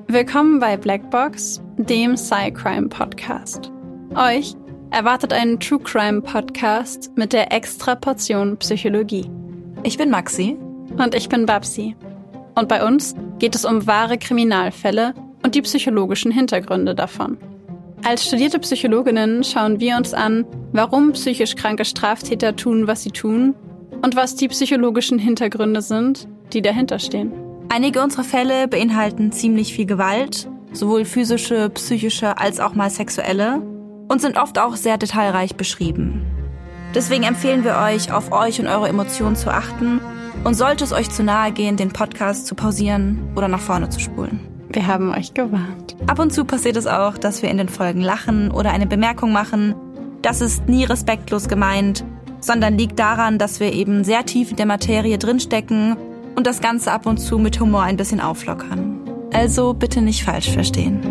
Willkommen bei Blackbox, dem Sci-Crime-Podcast. Euch erwartet ein True-Crime-Podcast mit der extra Portion Psychologie. Ich bin Maxi. Und ich bin Babsi. Und bei uns geht es um wahre Kriminalfälle und die psychologischen Hintergründe davon. Als studierte Psychologinnen schauen wir uns an, warum psychisch kranke Straftäter tun, was sie tun und was die psychologischen Hintergründe sind, die dahinter stehen. Einige unserer Fälle beinhalten ziemlich viel Gewalt, sowohl physische, psychische als auch mal sexuelle, und sind oft auch sehr detailreich beschrieben. Deswegen empfehlen wir euch, auf euch und eure Emotionen zu achten und sollte es euch zu nahe gehen, den Podcast zu pausieren oder nach vorne zu spulen. Wir haben euch gewarnt. Ab und zu passiert es auch, dass wir in den Folgen lachen oder eine Bemerkung machen. Das ist nie respektlos gemeint, sondern liegt daran, dass wir eben sehr tief in der Materie drinstecken und das Ganze ab und zu mit Humor ein bisschen auflockern. Also bitte nicht falsch verstehen.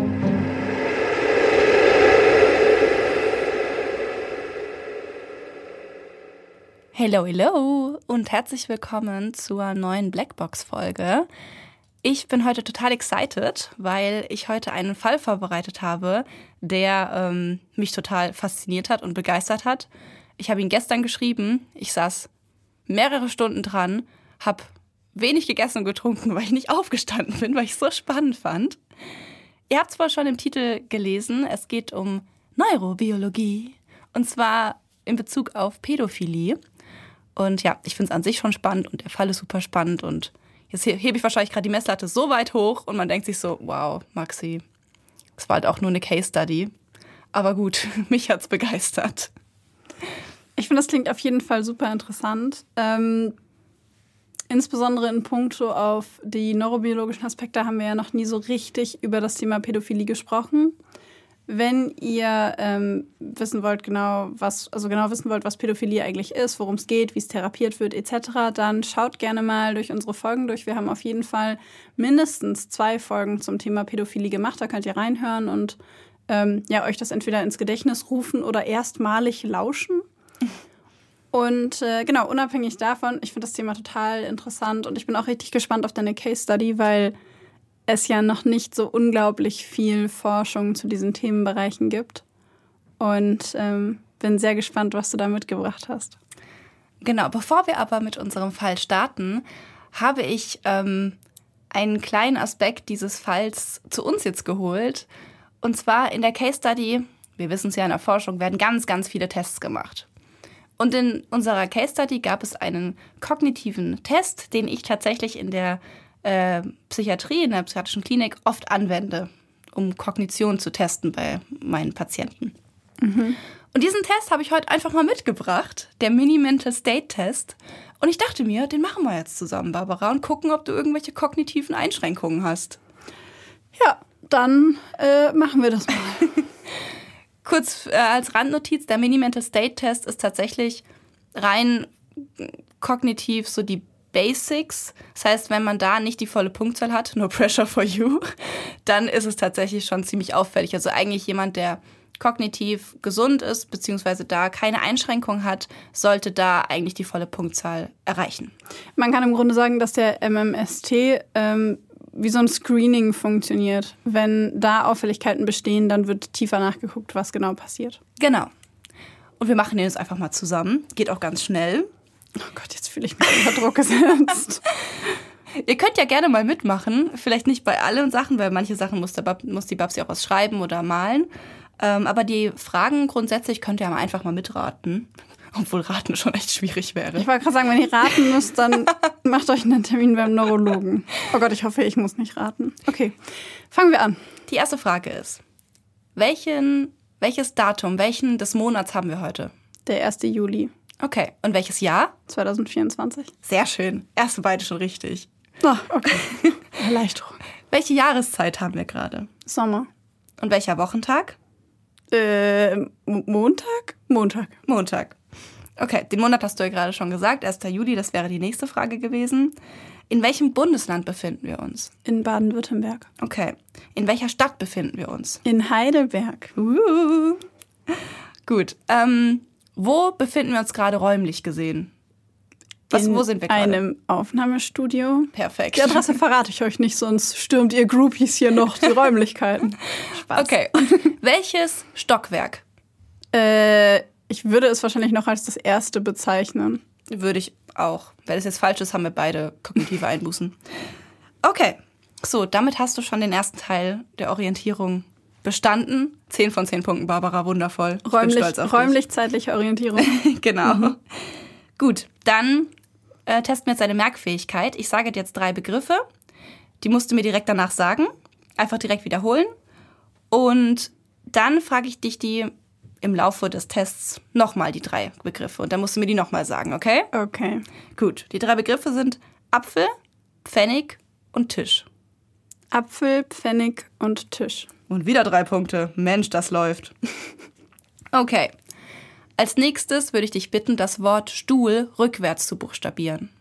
Hello und herzlich willkommen zur neuen Blackbox-Folge. Ich bin heute total excited, weil ich heute einen Fall vorbereitet habe, der mich total fasziniert hat und begeistert hat. Ich habe ihn gestern geschrieben, ich saß mehrere Stunden dran, habe wenig gegessen und getrunken, weil ich nicht aufgestanden bin, weil ich es so spannend fand. Ihr habt es wohl schon im Titel gelesen, es geht um Neurobiologie und zwar in Bezug auf Pädophilie. Und ja, ich finde es an sich schon spannend und der Fall ist super spannend und jetzt hebe ich wahrscheinlich gerade die Messlatte so weit hoch und man denkt sich so, wow, Maxi, das war halt auch nur eine Case Study. Aber gut, mich hat's begeistert. Ich finde, das klingt auf jeden Fall super interessant. Insbesondere in puncto auf die neurobiologischen Aspekte haben wir ja noch nie so richtig über das Thema Pädophilie gesprochen. Wenn ihr wissen wollt, was Pädophilie eigentlich ist, worum es geht, wie es therapiert wird, etc., dann schaut gerne mal durch unsere Folgen durch. Wir haben auf jeden Fall mindestens 2 Folgen zum Thema Pädophilie gemacht. Da könnt ihr reinhören und euch das entweder ins Gedächtnis rufen oder erstmalig lauschen. Und unabhängig davon, ich finde das Thema total interessant und ich bin auch richtig gespannt auf deine Case Study, weil es ja noch nicht so unglaublich viel Forschung zu diesen Themenbereichen gibt. Und bin sehr gespannt, was du da mitgebracht hast. Genau, bevor wir aber mit unserem Fall starten, habe ich einen kleinen Aspekt dieses Falls zu uns jetzt geholt. Und zwar in der Case Study, wir wissen es ja in der Forschung, werden ganz, ganz viele Tests gemacht. Und in unserer Case Study gab es einen kognitiven Test, den ich tatsächlich in der Psychiatrie, in der psychiatrischen Klinik oft anwende, um Kognition zu testen bei meinen Patienten. Mhm. Und diesen Test habe ich heute einfach mal mitgebracht, der Mini-Mental State Test. Und ich dachte mir, den machen wir jetzt zusammen, Barbara, und gucken, ob du irgendwelche kognitiven Einschränkungen hast. Ja, dann machen wir das mal. Kurz als Randnotiz, der Mini-Mental State Test ist tatsächlich rein kognitiv so die Basics. Das heißt, wenn man da nicht die volle Punktzahl hat, no pressure for you, dann ist es tatsächlich schon ziemlich auffällig. Also eigentlich jemand, der kognitiv gesund ist, beziehungsweise da keine Einschränkung hat, sollte da eigentlich die volle Punktzahl erreichen. Man kann im Grunde sagen, dass der MMST wie so ein Screening funktioniert. Wenn da Auffälligkeiten bestehen, dann wird tiefer nachgeguckt, was genau passiert. Genau. Und wir machen den jetzt einfach mal zusammen. Geht auch ganz schnell. Oh Gott, jetzt fühle ich mich unter Druck gesetzt. Ihr könnt ja gerne mal mitmachen. Vielleicht nicht bei allen Sachen, weil manche Sachen muss die Babsi auch was schreiben oder malen. Aber die Fragen grundsätzlich könnt ihr einfach mal mitraten. Obwohl Raten schon echt schwierig wäre. Ich wollte gerade sagen, wenn ihr raten müsst, dann macht euch einen Termin beim Neurologen. Oh Gott, ich hoffe, ich muss nicht raten. Okay, fangen wir an. Die erste Frage ist, welches Datum, welchen des Monats haben wir heute? Der 1. Juli. Okay, und welches Jahr? 2024. Sehr schön, erste beide schon richtig. Ah, okay. Erleichterung. Welche Jahreszeit haben wir gerade? Sommer. Und welcher Wochentag? Montag? Montag. Okay, den Monat hast du ja gerade schon gesagt, 1. Juli, das wäre die nächste Frage gewesen. In welchem Bundesland befinden wir uns? In Baden-Württemberg. Okay. In welcher Stadt befinden wir uns? In Heidelberg. Gut. Wo befinden wir uns gerade räumlich gesehen? Wo sind wir gerade? In einem Aufnahmestudio. Perfekt. Die Adresse verrate ich euch nicht, sonst stürmt ihr Groupies hier noch die Räumlichkeiten. Spaß. Okay, und welches Stockwerk? Ich würde es wahrscheinlich noch als das erste bezeichnen. Würde ich auch. Wenn es jetzt falsch ist, haben wir beide kognitive Einbußen. Okay, so, damit hast du schon den ersten Teil der Orientierung bestanden. 10 von 10 Punkten, Barbara, wundervoll. Ich bin stolz auf dich. Räumlich-zeitliche Orientierung. Genau. Gut, dann testen wir jetzt deine Merkfähigkeit. Ich sage dir jetzt 3 Begriffe. Die musst du mir direkt danach sagen. Einfach direkt wiederholen. Und dann frage ich dich die im Laufe des Tests nochmal die 3 Begriffe. Und dann musst du mir die nochmal sagen, okay? Okay. Gut, die 3 Begriffe sind Apfel, Pfennig und Tisch. Apfel, Pfennig und Tisch. Und wieder 3 Punkte. Mensch, das läuft. Okay. Als nächstes würde ich dich bitten, das Wort Stuhl rückwärts zu buchstabieren.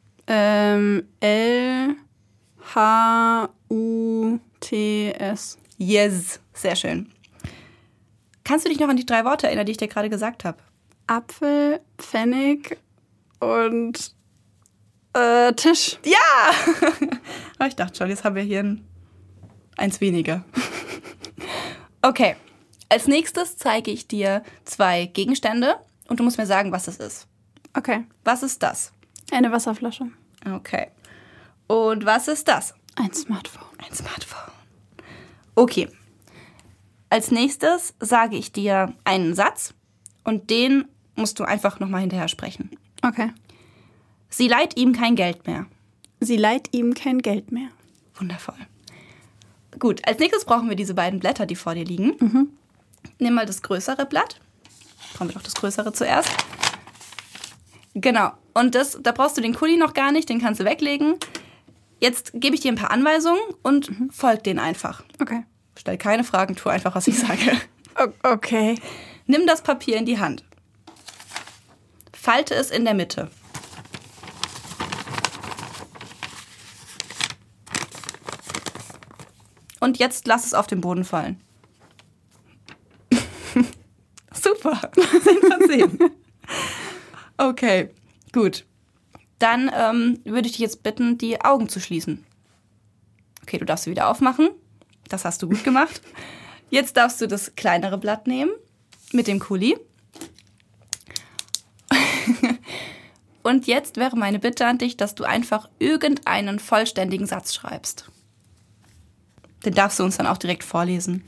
L-H-U-T-S. Yes, sehr schön. Kannst du dich noch an die 3 Worte erinnern, die ich dir gerade gesagt habe? Apfel, Pfennig und Tisch. Ja! Ich dachte schon, jetzt haben wir hier eins weniger. Okay, als nächstes zeige ich dir 2 Gegenstände und du musst mir sagen, was es ist. Okay. Was ist das? Eine Wasserflasche. Okay. Und was ist das? Ein Smartphone. Ein Smartphone. Okay. Als nächstes sage ich dir einen Satz und den musst du einfach nochmal hinterher sprechen. Okay. Sie leiht ihm kein Geld mehr. Sie leiht ihm kein Geld mehr. Wundervoll. Gut, als nächstes brauchen wir diese beiden Blätter, die vor dir liegen. Mhm. Nimm mal das größere Blatt. Brauchen wir doch das größere zuerst. Genau. Und da brauchst du den Kuli noch gar nicht, den kannst du weglegen. Jetzt gebe ich dir ein paar Anweisungen und folg denen einfach. Okay. Stell keine Fragen, tu einfach, was ich sage. Okay. Nimm das Papier in die Hand. Falte es in der Mitte. Und jetzt lass es auf den Boden fallen. Super. 10 von 10. Okay, gut. Dann würde ich dich jetzt bitten, die Augen zu schließen. Okay, du darfst sie wieder aufmachen. Das hast du gut gemacht. Jetzt darfst du das kleinere Blatt nehmen mit dem Kuli. Und jetzt wäre meine Bitte an dich, dass du einfach irgendeinen vollständigen Satz schreibst. Den darfst du uns dann auch direkt vorlesen.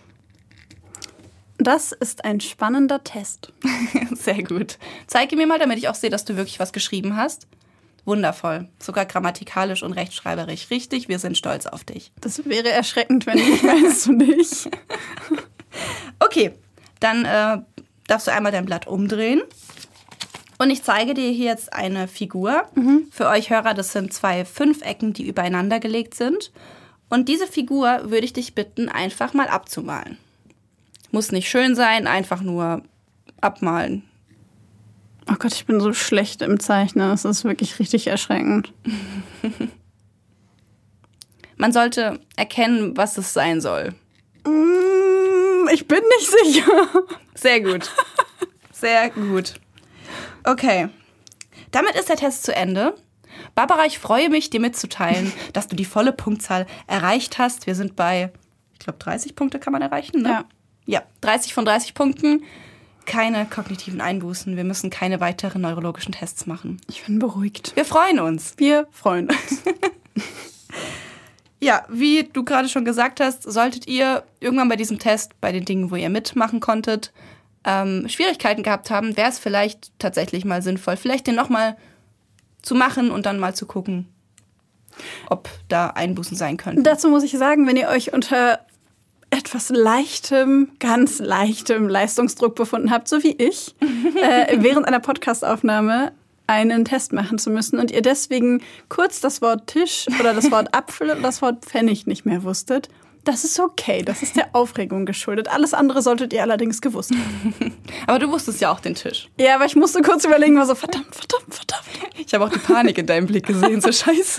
Das ist ein spannender Test. Sehr gut. Zeige mir mal, damit ich auch sehe, dass du wirklich was geschrieben hast. Wundervoll. Sogar grammatikalisch und rechtschreiberisch richtig. Wir sind stolz auf dich. Das wäre erschreckend, wenn nicht, meinst du nicht? Okay, dann darfst du einmal dein Blatt umdrehen. Und ich zeige dir hier jetzt eine Figur. Mhm. Für euch Hörer, das sind 2 Fünfecken, die übereinander gelegt sind. Und diese Figur würde ich dich bitten, einfach mal abzumalen. Muss nicht schön sein, einfach nur abmalen. Oh Gott, ich bin so schlecht im Zeichnen. Das ist wirklich richtig erschreckend. Man sollte erkennen, was es sein soll. Ich bin nicht sicher. Sehr gut. Sehr gut. Okay. Damit ist der Test zu Ende. Barbara, ich freue mich, dir mitzuteilen, dass du die volle Punktzahl erreicht hast. Wir sind bei, ich glaube, 30 Punkte kann man erreichen, ne? Ja. Ja, 30 von 30 Punkten. Keine kognitiven Einbußen. Wir müssen keine weiteren neurologischen Tests machen. Ich bin beruhigt. Wir freuen uns. Wir freuen uns. Ja, wie du gerade schon gesagt hast, solltet ihr irgendwann bei diesem Test, bei den Dingen, wo ihr mitmachen konntet, Schwierigkeiten gehabt haben, wäre es vielleicht tatsächlich mal sinnvoll, vielleicht den nochmal zu machen und dann mal zu gucken, ob da Einbußen sein könnten. Dazu muss ich sagen, wenn ihr euch unter etwas leichtem, ganz leichtem Leistungsdruck befunden habt, so wie ich, während einer Podcastaufnahme einen Test machen zu müssen und ihr deswegen kurz das Wort Tisch oder das Wort Apfel oder das Wort Pfennig nicht mehr wusstet, das ist okay. Das ist der Aufregung geschuldet. Alles andere solltet ihr allerdings gewusst haben. Aber du wusstest ja auch den Tisch. Ja, aber ich musste kurz überlegen, war so verdammt. Ich habe auch die Panik in deinem Blick gesehen, so scheiße.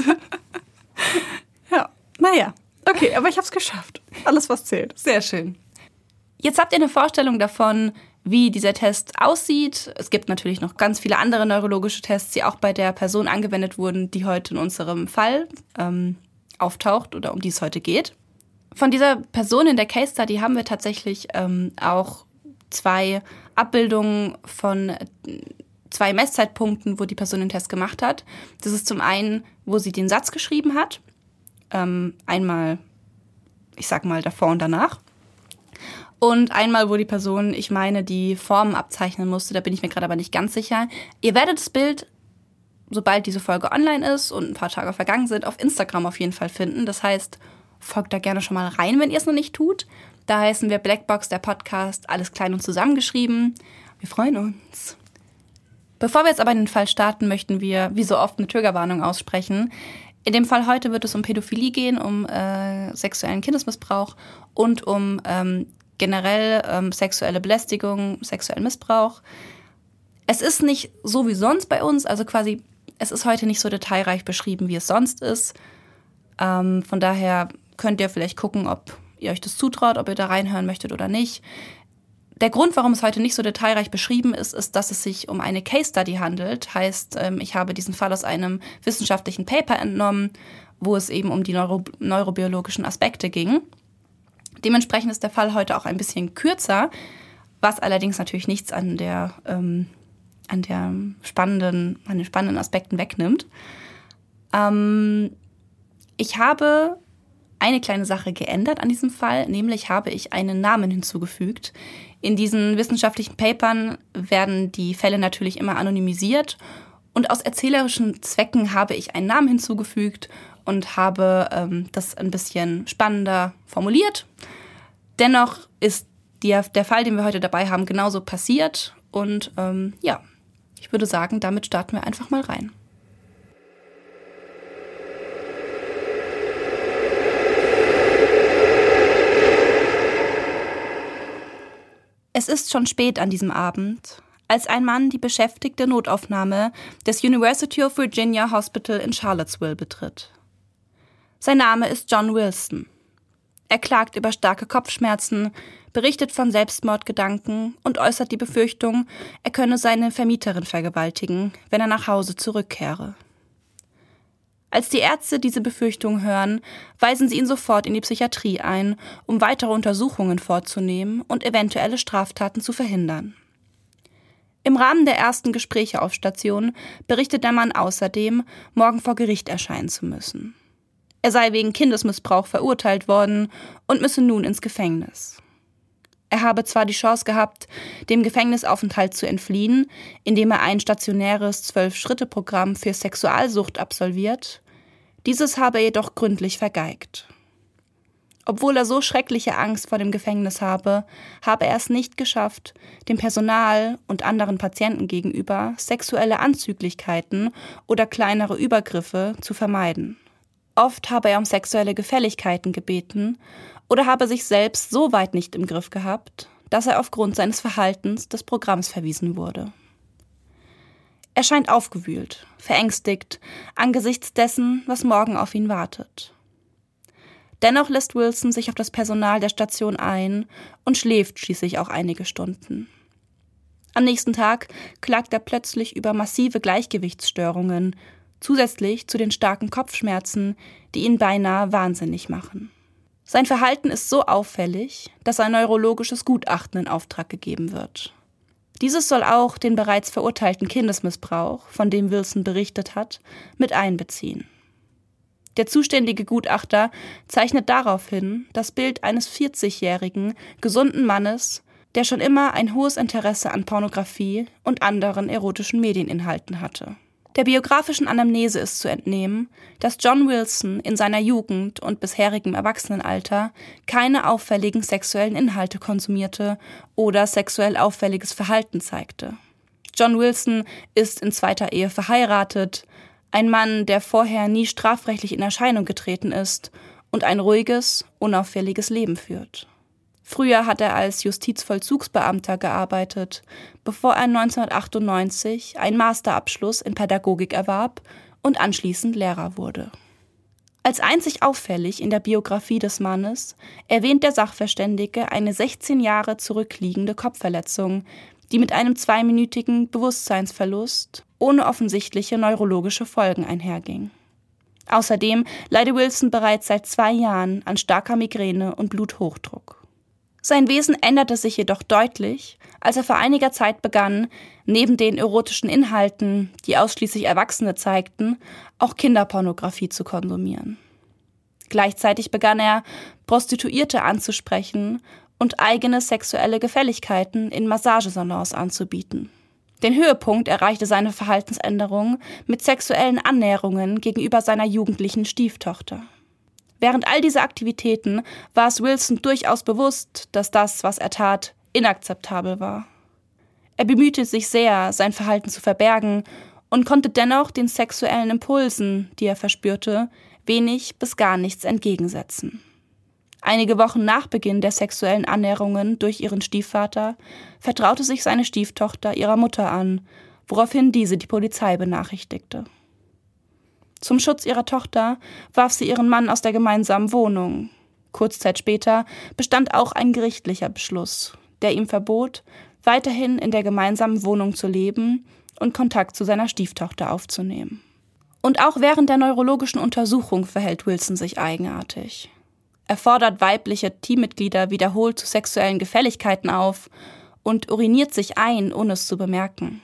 Ja, naja. Okay, aber ich habe es geschafft. Alles, was zählt. Sehr schön. Jetzt habt ihr eine Vorstellung davon, wie dieser Test aussieht. Es gibt natürlich noch ganz viele andere neurologische Tests, die auch bei der Person angewendet wurden, die heute in unserem Fall auftaucht oder um die es heute geht. Von dieser Person in der Case Study haben wir tatsächlich auch 2 Abbildungen von 2 Messzeitpunkten, wo die Person den Test gemacht hat. Das ist zum einen, wo sie den Satz geschrieben hat. Einmal, ich sag mal, davor und danach. Und einmal, wo die Person, ich meine, die Formen abzeichnen musste. Da bin ich mir gerade aber nicht ganz sicher. Ihr werdet das Bild, sobald diese Folge online ist und ein paar Tage vergangen sind, auf Instagram auf jeden Fall finden. Das heißt, folgt da gerne schon mal rein, wenn ihr es noch nicht tut. Da heißen wir Blackbox, der Podcast, alles klein und zusammengeschrieben. Wir freuen uns. Bevor wir jetzt aber in den Fall starten, möchten wir, wie so oft, eine Triggerwarnung aussprechen. In dem Fall heute wird es um Pädophilie gehen, um sexuellen Kindesmissbrauch und um generell sexuelle Belästigung, sexuellen Missbrauch. Es ist nicht so wie sonst bei uns, also quasi, es ist heute nicht so detailreich beschrieben, wie es sonst ist. Von daher könnt ihr vielleicht gucken, ob ihr euch das zutraut, ob ihr da reinhören möchtet oder nicht. Der Grund, warum es heute nicht so detailreich beschrieben ist, ist, dass es sich um eine Case Study handelt. Heißt, ich habe diesen Fall aus einem wissenschaftlichen Paper entnommen, wo es eben um die neurobiologischen Aspekte ging. Dementsprechend ist der Fall heute auch ein bisschen kürzer, was allerdings natürlich nichts an den spannenden Aspekten wegnimmt. Ich habe eine kleine Sache geändert an diesem Fall, nämlich habe ich einen Namen hinzugefügt. In diesen wissenschaftlichen Papern werden die Fälle natürlich immer anonymisiert und aus erzählerischen Zwecken habe ich einen Namen hinzugefügt und habe das ein bisschen spannender formuliert. Dennoch ist der Fall, den wir heute dabei haben, genauso passiert. Und ich würde sagen, damit starten wir einfach mal rein. Es ist schon spät an diesem Abend, als ein Mann die beschäftigte Notaufnahme des University of Virginia Hospital in Charlottesville betritt. Sein Name ist John Wilson. Er klagt über starke Kopfschmerzen, berichtet von Selbstmordgedanken und äußert die Befürchtung, er könne seine Vermieterin vergewaltigen, wenn er nach Hause zurückkehre. Als die Ärzte diese Befürchtung hören, weisen sie ihn sofort in die Psychiatrie ein, um weitere Untersuchungen vorzunehmen und eventuelle Straftaten zu verhindern. Im Rahmen der ersten Gespräche auf Station berichtet der Mann außerdem, morgen vor Gericht erscheinen zu müssen. Er sei wegen Kindesmissbrauch verurteilt worden und müsse nun ins Gefängnis. Er habe zwar die Chance gehabt, dem Gefängnisaufenthalt zu entfliehen, indem er ein stationäres 12-Schritte-Programm für Sexualsucht absolviert, dieses habe er jedoch gründlich vergeigt. Obwohl er so schreckliche Angst vor dem Gefängnis habe er es nicht geschafft, dem Personal und anderen Patienten gegenüber sexuelle Anzüglichkeiten oder kleinere Übergriffe zu vermeiden. Oft habe er um sexuelle Gefälligkeiten gebeten oder habe sich selbst so weit nicht im Griff gehabt, dass er aufgrund seines Verhaltens des Programms verwiesen wurde. Er scheint aufgewühlt, verängstigt, angesichts dessen, was morgen auf ihn wartet. Dennoch lässt Wilson sich auf das Personal der Station ein und schläft schließlich auch einige Stunden. Am nächsten Tag klagt er plötzlich über massive Gleichgewichtsstörungen, zusätzlich zu den starken Kopfschmerzen, die ihn beinahe wahnsinnig machen. Sein Verhalten ist so auffällig, dass ein neurologisches Gutachten in Auftrag gegeben wird. Dieses soll auch den bereits verurteilten Kindesmissbrauch, von dem Wilson berichtet hat, mit einbeziehen. Der zuständige Gutachter zeichnet darauf hin, das Bild eines 40-jährigen, gesunden Mannes, der schon immer ein hohes Interesse an Pornografie und anderen erotischen Medieninhalten hatte. Der biografischen Anamnese ist zu entnehmen, dass John Wilson in seiner Jugend und bisherigem Erwachsenenalter keine auffälligen sexuellen Inhalte konsumierte oder sexuell auffälliges Verhalten zeigte. John Wilson ist in zweiter Ehe verheiratet, ein Mann, der vorher nie strafrechtlich in Erscheinung getreten ist und ein ruhiges, unauffälliges Leben führt. Früher hat er als Justizvollzugsbeamter gearbeitet, bevor er 1998 einen Masterabschluss in Pädagogik erwarb und anschließend Lehrer wurde. Als einzig auffällig in der Biografie des Mannes erwähnt der Sachverständige eine 16 Jahre zurückliegende Kopfverletzung, die mit einem 2-minütigen Bewusstseinsverlust ohne offensichtliche neurologische Folgen einherging. Außerdem leide Wilson bereits seit 2 Jahren an starker Migräne und Bluthochdruck. Sein Wesen änderte sich jedoch deutlich, als er vor einiger Zeit begann, neben den erotischen Inhalten, die ausschließlich Erwachsene zeigten, auch Kinderpornografie zu konsumieren. Gleichzeitig begann er, Prostituierte anzusprechen und eigene sexuelle Gefälligkeiten in Massagesalons anzubieten. Den Höhepunkt erreichte seine Verhaltensänderung mit sexuellen Annäherungen gegenüber seiner jugendlichen Stieftochter. Während all dieser Aktivitäten war es Wilson durchaus bewusst, dass das, was er tat, inakzeptabel war. Er bemühte sich sehr, sein Verhalten zu verbergen und konnte dennoch den sexuellen Impulsen, die er verspürte, wenig bis gar nichts entgegensetzen. Einige Wochen nach Beginn der sexuellen Annäherungen durch ihren Stiefvater vertraute sich seine Stieftochter ihrer Mutter an, woraufhin diese die Polizei benachrichtigte. Zum Schutz ihrer Tochter warf sie ihren Mann aus der gemeinsamen Wohnung. Kurz Zeit später bestand auch ein gerichtlicher Beschluss, der ihm verbot, weiterhin in der gemeinsamen Wohnung zu leben und Kontakt zu seiner Stieftochter aufzunehmen. Und auch während der neurologischen Untersuchung verhält Wilson sich eigenartig. Er fordert weibliche Teammitglieder wiederholt zu sexuellen Gefälligkeiten auf und uriniert sich ein, ohne es zu bemerken.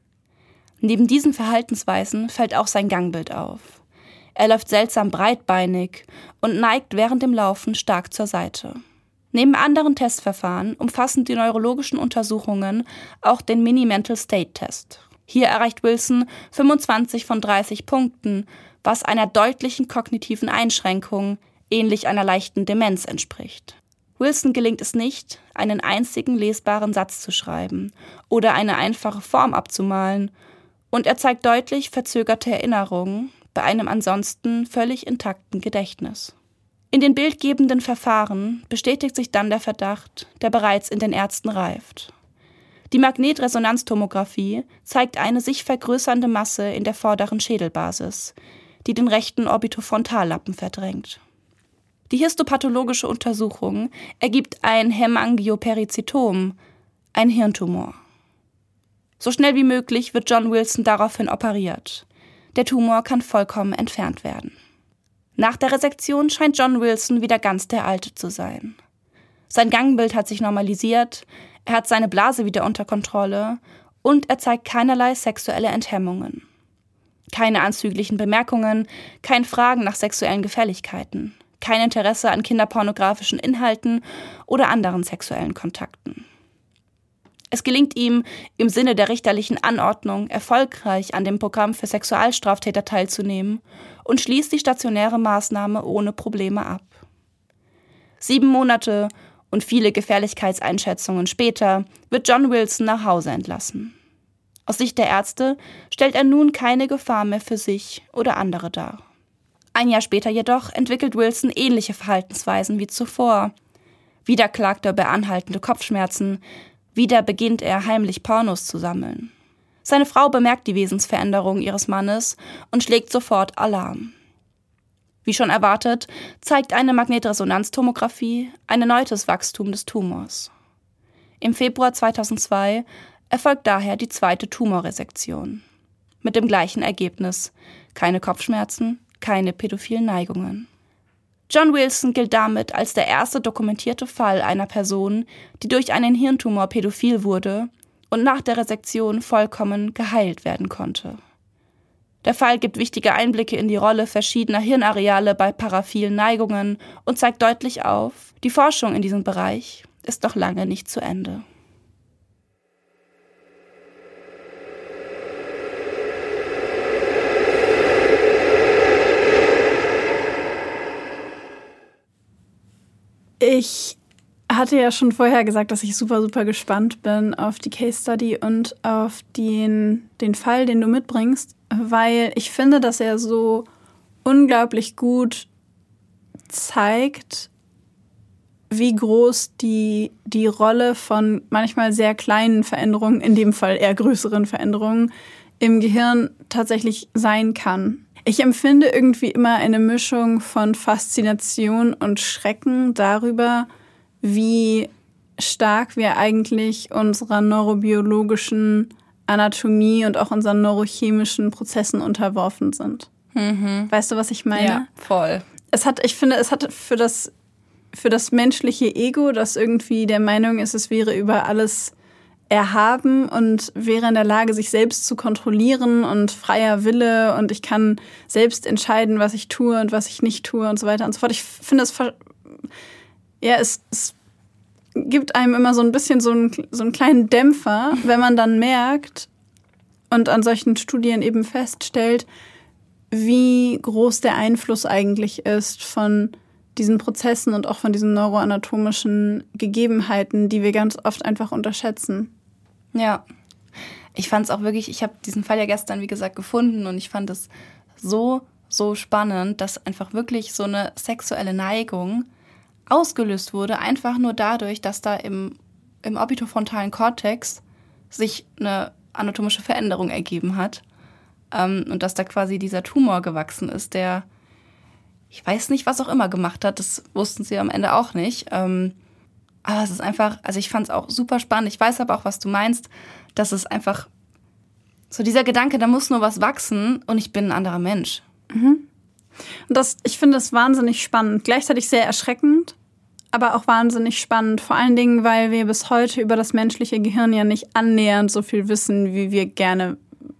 Neben diesen Verhaltensweisen fällt auch sein Gangbild auf. Er läuft seltsam breitbeinig und neigt während dem Laufen stark zur Seite. Neben anderen Testverfahren umfassen die neurologischen Untersuchungen auch den Mini-Mental-State-Test. Hier erreicht Wilson 25 von 30 Punkten, was einer deutlichen kognitiven Einschränkung, ähnlich einer leichten Demenz, entspricht. Wilson gelingt es nicht, einen einzigen lesbaren Satz zu schreiben oder eine einfache Form abzumalen, und er zeigt deutlich verzögerte Erinnerungen bei einem ansonsten völlig intakten Gedächtnis. In den bildgebenden Verfahren bestätigt sich dann der Verdacht, der bereits in den Ärzten reift. Die Magnetresonanztomographie zeigt eine sich vergrößernde Masse in der vorderen Schädelbasis, die den rechten Orbitofrontallappen verdrängt. Die histopathologische Untersuchung ergibt ein Hemangioperizytom, ein Hirntumor. So schnell wie möglich wird John Wilson daraufhin operiert. Der Tumor kann vollkommen entfernt werden. Nach der Resektion scheint John Wilson wieder ganz der Alte zu sein. Sein Gangbild hat sich normalisiert, er hat seine Blase wieder unter Kontrolle und er zeigt keinerlei sexuelle Enthemmungen. Keine anzüglichen Bemerkungen, kein Fragen nach sexuellen Gefälligkeiten, kein Interesse an kinderpornografischen Inhalten oder anderen sexuellen Kontakten. Es gelingt ihm, im Sinne der richterlichen Anordnung erfolgreich an dem Programm für Sexualstraftäter teilzunehmen und schließt die stationäre Maßnahme ohne Probleme ab. 7 Monate und viele Gefährlichkeitseinschätzungen später wird John Wilson nach Hause entlassen. Aus Sicht der Ärzte stellt er nun keine Gefahr mehr für sich oder andere dar. Ein Jahr später jedoch entwickelt Wilson ähnliche Verhaltensweisen wie zuvor. Wieder klagt er über anhaltende Kopfschmerzen, wieder beginnt er heimlich Pornos zu sammeln. Seine Frau bemerkt die Wesensveränderung ihres Mannes und schlägt sofort Alarm. Wie schon erwartet, zeigt eine Magnetresonanztomographie ein erneutes Wachstum des Tumors. Im Februar 2002 erfolgt daher die zweite Tumorresektion. Mit dem gleichen Ergebnis: keine Kopfschmerzen, keine pädophilen Neigungen. John Wilson gilt damit als der erste dokumentierte Fall einer Person, die durch einen Hirntumor pädophil wurde und nach der Resektion vollkommen geheilt werden konnte. Der Fall gibt wichtige Einblicke in die Rolle verschiedener Hirnareale bei paraphilen Neigungen und zeigt deutlich auf, die Forschung in diesem Bereich ist noch lange nicht zu Ende. Ich hatte ja schon vorher gesagt, dass ich super, super gespannt bin auf die Case Study und auf den Fall, den du mitbringst, weil ich finde, dass er so unglaublich gut zeigt, wie groß die Rolle von manchmal sehr kleinen Veränderungen, in dem Fall eher größeren Veränderungen, im Gehirn tatsächlich sein kann. Ich empfinde irgendwie immer eine Mischung von Faszination und Schrecken darüber, wie stark wir eigentlich unserer neurobiologischen Anatomie und auch unseren neurochemischen Prozessen unterworfen sind. Mhm. Weißt du, was ich meine? Ja, voll. Ich finde, es hat für das menschliche Ego, das irgendwie der Meinung ist, es wäre über alles erhaben und wäre in der Lage, sich selbst zu kontrollieren und freier Wille und ich kann selbst entscheiden, was ich tue und was ich nicht tue und so weiter und so fort. Ich finde, es gibt einem immer so ein bisschen so einen kleinen Dämpfer, wenn man dann merkt und an solchen Studien eben feststellt, wie groß der Einfluss eigentlich ist von diesen Prozessen und auch von diesen neuroanatomischen Gegebenheiten, die wir ganz oft einfach unterschätzen. Ja, ich fand es auch wirklich, ich habe diesen Fall ja gestern, wie gesagt, gefunden und ich fand es so spannend, dass einfach wirklich so eine sexuelle Neigung ausgelöst wurde, einfach nur dadurch, dass da im orbitofrontalen Kortex sich eine anatomische Veränderung ergeben hat und dass da quasi dieser Tumor gewachsen ist, der, ich weiß nicht, was auch immer gemacht hat, das wussten sie am Ende auch nicht. Aber es ist einfach, also ich fand es auch super spannend. Ich weiß aber auch, was du meinst, dass es einfach so dieser Gedanke, da muss nur was wachsen und ich bin ein anderer Mensch. Mhm. Und ich finde das wahnsinnig spannend. Gleichzeitig sehr erschreckend, aber auch wahnsinnig spannend. Vor allen Dingen, weil wir bis heute über das menschliche Gehirn ja nicht annähernd so viel wissen, wie wir gerne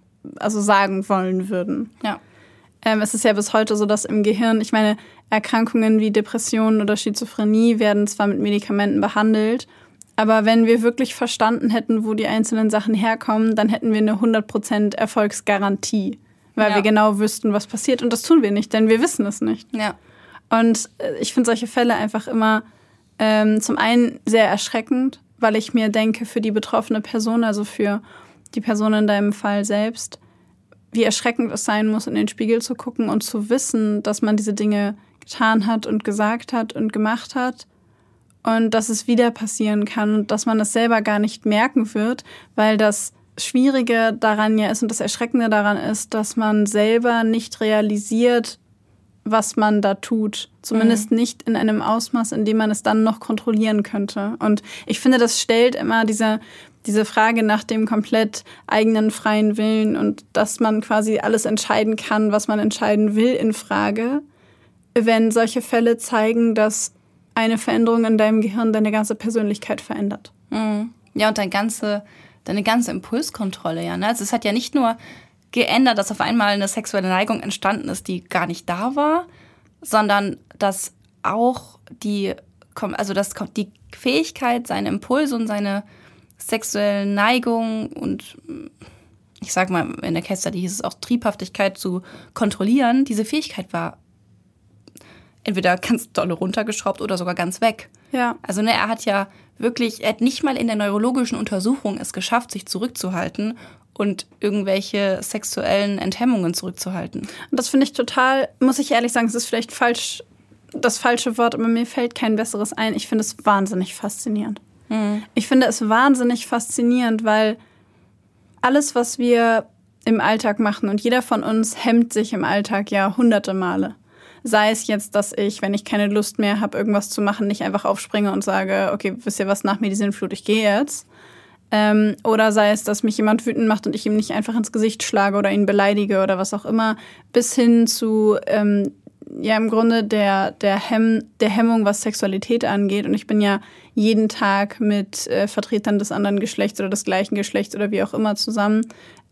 sagen wollen würden. Ja. Es ist ja bis heute so, dass im Gehirn, ich meine, Erkrankungen wie Depressionen oder Schizophrenie werden zwar mit Medikamenten behandelt, aber wenn wir wirklich verstanden hätten, wo die einzelnen Sachen herkommen, dann hätten wir eine 100% Erfolgsgarantie, weil wir genau wüssten, was passiert. Und das tun wir nicht, denn wir wissen es nicht. Ja. Und ich finde solche Fälle einfach immer zum einen sehr erschreckend, weil ich mir denke, für die betroffene Person, also für die Person in deinem Fall selbst, wie erschreckend es sein muss, in den Spiegel zu gucken und zu wissen, dass man diese Dinge getan hat und gesagt hat und gemacht hat und dass es wieder passieren kann und dass man es selber gar nicht merken wird, weil das Schwierige daran ja ist und das Erschreckende daran ist, dass man selber nicht realisiert, was man da tut. Zumindest nicht in einem Ausmaß, in dem man es dann noch kontrollieren könnte. Und ich finde, das stellt immer diese Frage nach dem komplett eigenen freien Willen und dass man quasi alles entscheiden kann, was man entscheiden will, in Frage, wenn solche Fälle zeigen, dass eine Veränderung in deinem Gehirn deine ganze Persönlichkeit verändert. Mhm. Ja, und deine ganze Impulskontrolle. Ja, ne? Also es hat ja nicht nur geändert, dass auf einmal eine sexuelle Neigung entstanden ist, die gar nicht da war, sondern dass auch die Fähigkeit, seine Impulse und seine sexuellen Neigungen und ich sag mal, in der Case Study hieß es auch Triebhaftigkeit zu kontrollieren, diese Fähigkeit war entweder ganz doll runtergeschraubt oder sogar ganz weg. Ja. Also er hat nicht mal in der neurologischen Untersuchung es geschafft, sich zurückzuhalten und irgendwelche sexuellen Enthemmungen zurückzuhalten. Und das finde ich total, muss ich ehrlich sagen, es ist vielleicht das falsche Wort, aber mir fällt kein besseres ein. Ich finde es wahnsinnig faszinierend. Mhm. Ich finde es wahnsinnig faszinierend, weil alles, was wir im Alltag machen und jeder von uns hemmt sich im Alltag ja hunderte Male. Sei es jetzt, dass ich, wenn ich keine Lust mehr habe, irgendwas zu machen, nicht einfach aufspringe und sage, okay, wisst ihr was, nach mir die Sinnflut, ich gehe jetzt. Oder sei es, dass mich jemand wütend macht und ich ihm nicht einfach ins Gesicht schlage oder ihn beleidige oder was auch immer, bis hin zu im Grunde der Hemmung, was Sexualität angeht. Und ich bin ja jeden Tag mit Vertretern des anderen Geschlechts oder des gleichen Geschlechts oder wie auch immer zusammen.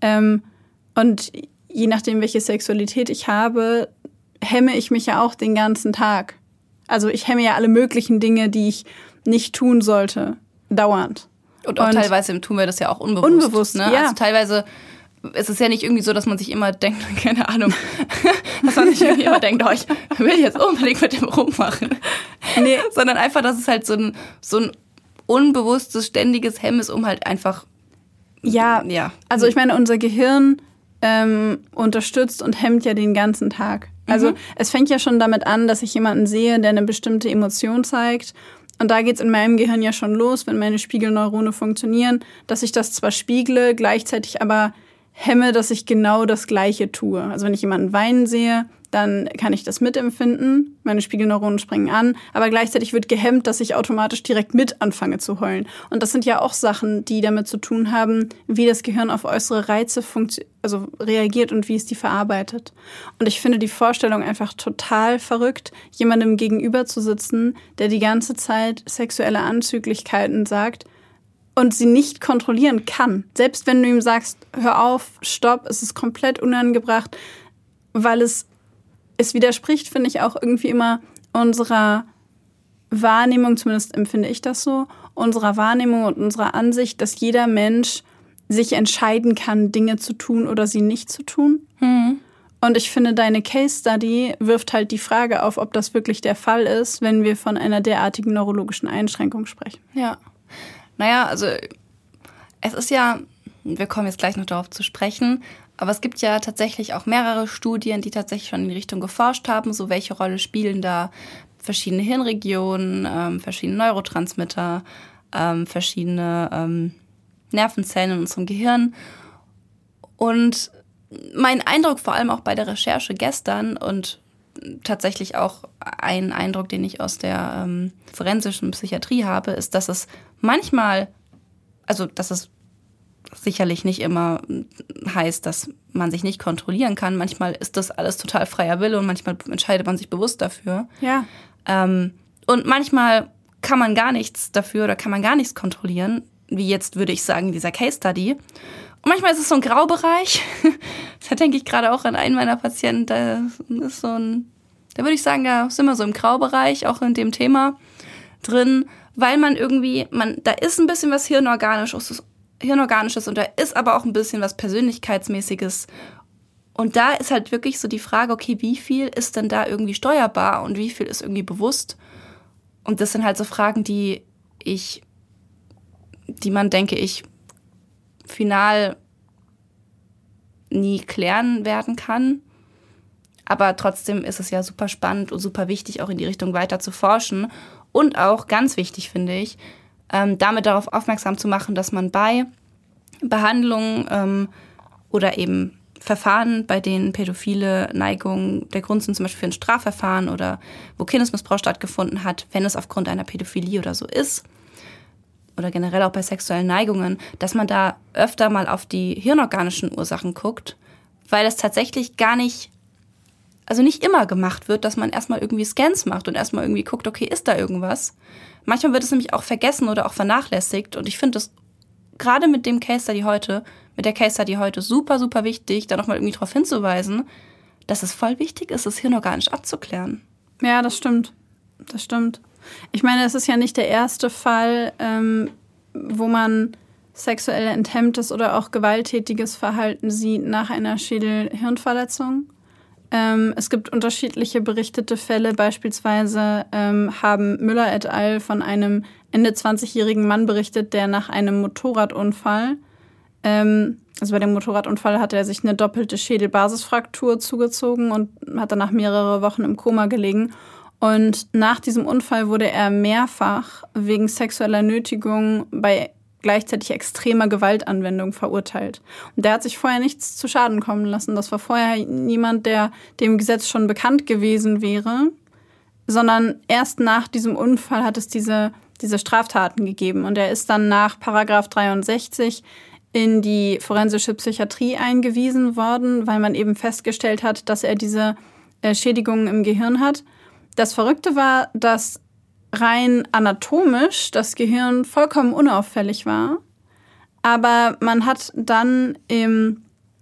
Und je nachdem, welche Sexualität ich habe, hemme ich mich ja auch den ganzen Tag. Also ich hemme ja alle möglichen Dinge, die ich nicht tun sollte, dauernd. Und auch teilweise tun wir das ja auch unbewusst. Unbewusst, ne? Ja. Also teilweise ist es ja nicht irgendwie so, dass man sich immer denkt, keine Ahnung, dass man sich irgendwie immer denkt, ich will jetzt unbedingt mit dem rummachen. Nee. Sondern einfach, dass es halt so ein unbewusstes, ständiges Hemmen ist, um halt einfach... Ja, also ich meine, unser Gehirn unterstützt und hemmt ja den ganzen Tag. Also es fängt ja schon damit an, dass ich jemanden sehe, der eine bestimmte Emotion zeigt. Und da geht's in meinem Gehirn ja schon los, wenn meine Spiegelneurone funktionieren, dass ich das zwar spiegle, gleichzeitig aber hemme, dass ich genau das Gleiche tue. Also wenn ich jemanden weinen sehe, dann kann ich das mitempfinden, meine Spiegelneuronen springen an, aber gleichzeitig wird gehemmt, dass ich automatisch direkt mit anfange zu heulen. Und das sind ja auch Sachen, die damit zu tun haben, wie das Gehirn auf äußere Reize reagiert und wie es die verarbeitet. Und ich finde die Vorstellung einfach total verrückt, jemandem gegenüber zu sitzen, der die ganze Zeit sexuelle Anzüglichkeiten sagt und sie nicht kontrollieren kann. Selbst wenn du ihm sagst, hör auf, stopp, es ist komplett unangebracht, weil es widerspricht, finde ich, auch irgendwie immer unserer Wahrnehmung, zumindest empfinde ich das so, unserer Wahrnehmung und unserer Ansicht, dass jeder Mensch sich entscheiden kann, Dinge zu tun oder sie nicht zu tun. Und ich finde, deine Case Study wirft halt die Frage auf, ob das wirklich der Fall ist, wenn wir von einer derartigen neurologischen Einschränkung sprechen. Ja. Naja, also es ist ja, wir kommen jetzt gleich noch darauf zu sprechen, aber es gibt ja tatsächlich auch mehrere Studien, die tatsächlich schon in die Richtung geforscht haben, so welche Rolle spielen da verschiedene Hirnregionen, verschiedene Neurotransmitter, verschiedene Nervenzellen in unserem Gehirn. Und mein Eindruck, vor allem auch bei der Recherche gestern und tatsächlich auch ein Eindruck, den ich aus der forensischen Psychiatrie habe, ist, dass es manchmal, also dass es sicherlich nicht immer heißt, dass man sich nicht kontrollieren kann. Manchmal ist das alles total freier Wille und manchmal entscheidet man sich bewusst dafür. Ja. Und manchmal kann man gar nichts dafür oder kann man gar nichts kontrollieren, wie jetzt würde ich sagen, dieser Case Study. Und manchmal ist es so ein Graubereich. Da denke ich gerade auch an einen meiner Patienten, da würde ich sagen, da sind wir so im Graubereich, auch in dem Thema drin, weil man irgendwie, da ist ein bisschen was Hirnorganisches und da ist aber auch ein bisschen was Persönlichkeitsmäßiges. Und da ist halt wirklich so die Frage, okay, wie viel ist denn da irgendwie steuerbar und wie viel ist irgendwie bewusst? Und das sind halt so Fragen, die man, denke ich, final nie klären werden kann. Aber trotzdem ist es ja super spannend und super wichtig, auch in die Richtung weiter zu forschen. Und auch ganz wichtig, finde ich, damit darauf aufmerksam zu machen, dass man bei Behandlungen oder eben Verfahren, bei denen pädophile Neigungen der Grund sind, zum Beispiel für ein Strafverfahren oder wo Kindesmissbrauch stattgefunden hat, wenn es aufgrund einer Pädophilie oder so ist, oder generell auch bei sexuellen Neigungen, dass man da öfter mal auf die hirnorganischen Ursachen guckt, weil es tatsächlich nicht immer gemacht wird, dass man erstmal irgendwie Scans macht und erstmal irgendwie guckt, okay, ist da irgendwas? Manchmal wird es nämlich auch vergessen oder auch vernachlässigt und ich finde das gerade mit der Case Study heute super, super wichtig, da nochmal irgendwie darauf hinzuweisen, dass es voll wichtig ist, das hirnorganisch abzuklären. Ja, das stimmt. Das stimmt. Ich meine, es ist ja nicht der erste Fall, wo man sexuell enthemmtes oder auch gewalttätiges Verhalten sieht nach einer Schädel-Hirnverletzung. Es gibt unterschiedliche berichtete Fälle. Beispielsweise haben Müller et al. Von einem Ende 20-jährigen Mann berichtet, der nach einem Motorradunfall, also bei dem Motorradunfall hat er sich eine doppelte Schädelbasisfraktur zugezogen und hat danach mehrere Wochen im Koma gelegen. Und nach diesem Unfall wurde er mehrfach wegen sexueller Nötigung bei gleichzeitig extremer Gewaltanwendung verurteilt. Und der hat sich vorher nichts zu Schaden kommen lassen. Das war vorher niemand, der dem Gesetz schon bekannt gewesen wäre, sondern erst nach diesem Unfall hat es diese Straftaten gegeben. Und er ist dann nach Paragraph 63 in die forensische Psychiatrie eingewiesen worden, weil man eben festgestellt hat, dass er diese Schädigungen im Gehirn hat. Das Verrückte war, dass rein anatomisch das Gehirn vollkommen unauffällig war. Aber man hat dann im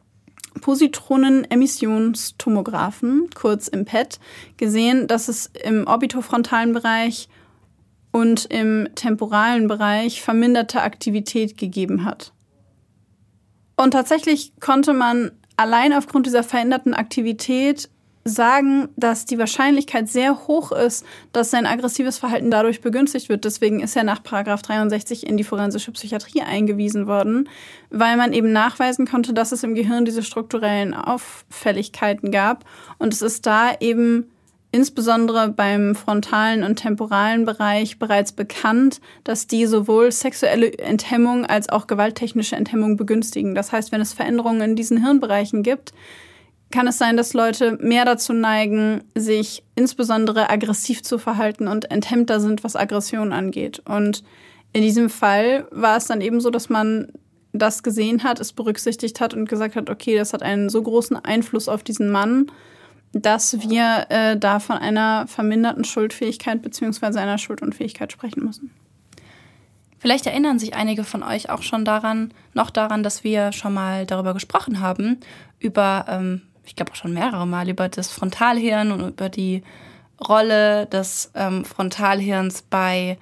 Positronen-Emissionstomographen, kurz im PET, gesehen, dass es im orbitofrontalen Bereich und im temporalen Bereich verminderte Aktivität gegeben hat. Und tatsächlich konnte man allein aufgrund dieser veränderten Aktivität sagen, dass die Wahrscheinlichkeit sehr hoch ist, dass sein aggressives Verhalten dadurch begünstigt wird. Deswegen ist er nach Paragraph 63 in die forensische Psychiatrie eingewiesen worden, weil man eben nachweisen konnte, dass es im Gehirn diese strukturellen Auffälligkeiten gab. Und es ist da eben insbesondere beim frontalen und temporalen Bereich bereits bekannt, dass die sowohl sexuelle Enthemmung als auch gewalttechnische Enthemmung begünstigen. Das heißt, wenn es Veränderungen in diesen Hirnbereichen gibt, kann es sein, dass Leute mehr dazu neigen, sich insbesondere aggressiv zu verhalten und enthemmter sind, was Aggression angeht. Und in diesem Fall war es dann eben so, dass man das gesehen hat, es berücksichtigt hat und gesagt hat, okay, das hat einen so großen Einfluss auf diesen Mann, dass wir da von einer verminderten Schuldfähigkeit bzw. einer Schuldunfähigkeit sprechen müssen. Vielleicht erinnern sich einige von euch auch schon daran, dass wir schon mal darüber gesprochen haben, über, ich glaube auch schon mehrere Mal, über das Frontalhirn und über die Rolle des Frontalhirns bei,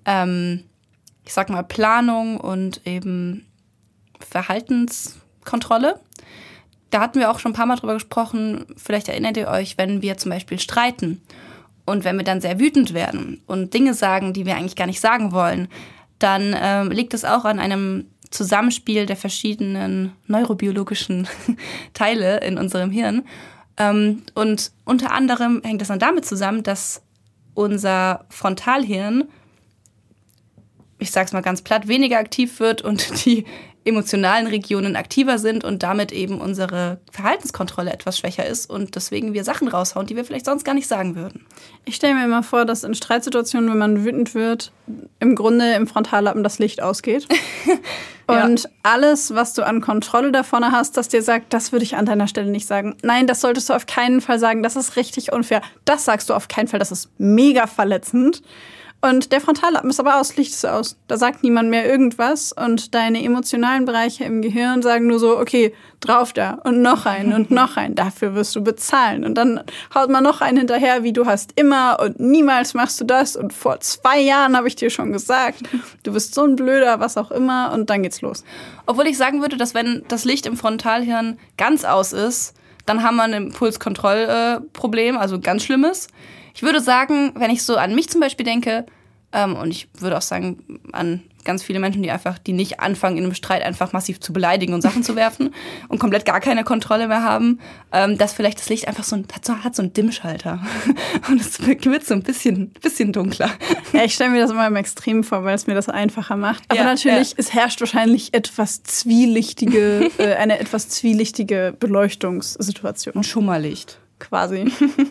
ich sag mal, Planung und eben Verhaltenskontrolle. Da hatten wir auch schon ein paar Mal drüber gesprochen, vielleicht erinnert ihr euch, wenn wir zum Beispiel streiten und wenn wir dann sehr wütend werden und Dinge sagen, die wir eigentlich gar nicht sagen wollen, dann liegt es auch an einem Zusammenspiel der verschiedenen neurobiologischen Teile in unserem Hirn. Und unter anderem hängt das dann damit zusammen, dass unser Frontalhirn, ich sag's mal ganz platt, weniger aktiv wird und die emotionalen Regionen aktiver sind und damit eben unsere Verhaltenskontrolle etwas schwächer ist und deswegen wir Sachen raushauen, die wir vielleicht sonst gar nicht sagen würden. Ich stelle mir immer vor, dass in Streitsituationen, wenn man wütend wird, im Grunde im Frontallappen das Licht ausgeht. Und ja, alles, was du an Kontrolle da vorne hast, das dir sagt, das würde ich an deiner Stelle nicht sagen. Nein, das solltest du auf keinen Fall sagen, das ist richtig unfair. Das sagst du auf keinen Fall, das ist mega verletzend. Und der Frontallappen ist aber aus, Licht ist aus. Da sagt niemand mehr irgendwas und deine emotionalen Bereiche im Gehirn sagen nur so, okay, drauf da und noch einen und noch einen. Dafür wirst du bezahlen. Und dann haut man noch einen hinterher, wie du hast immer und niemals machst du das. Und vor 2 Jahren habe ich dir schon gesagt, du bist so ein Blöder, was auch immer. Und dann geht's los. Obwohl ich sagen würde, dass wenn das Licht im Frontalhirn ganz aus ist, dann haben wir ein Impulskontrollproblem, also ganz Schlimmes. Ich würde sagen, wenn ich so an mich zum Beispiel denke, und ich würde auch sagen, an ganz viele Menschen, die nicht anfangen, in einem Streit einfach massiv zu beleidigen und Sachen zu werfen und komplett gar keine Kontrolle mehr haben, dass vielleicht das Licht einfach hat so einen Dimmschalter. Und es wird so ein bisschen dunkler. Ja, ich stelle mir das immer im Extrem vor, weil es mir das einfacher macht. Aber natürlich, es herrscht wahrscheinlich eine etwas zwielichtige Beleuchtungssituation. Ein Schummerlicht. Quasi.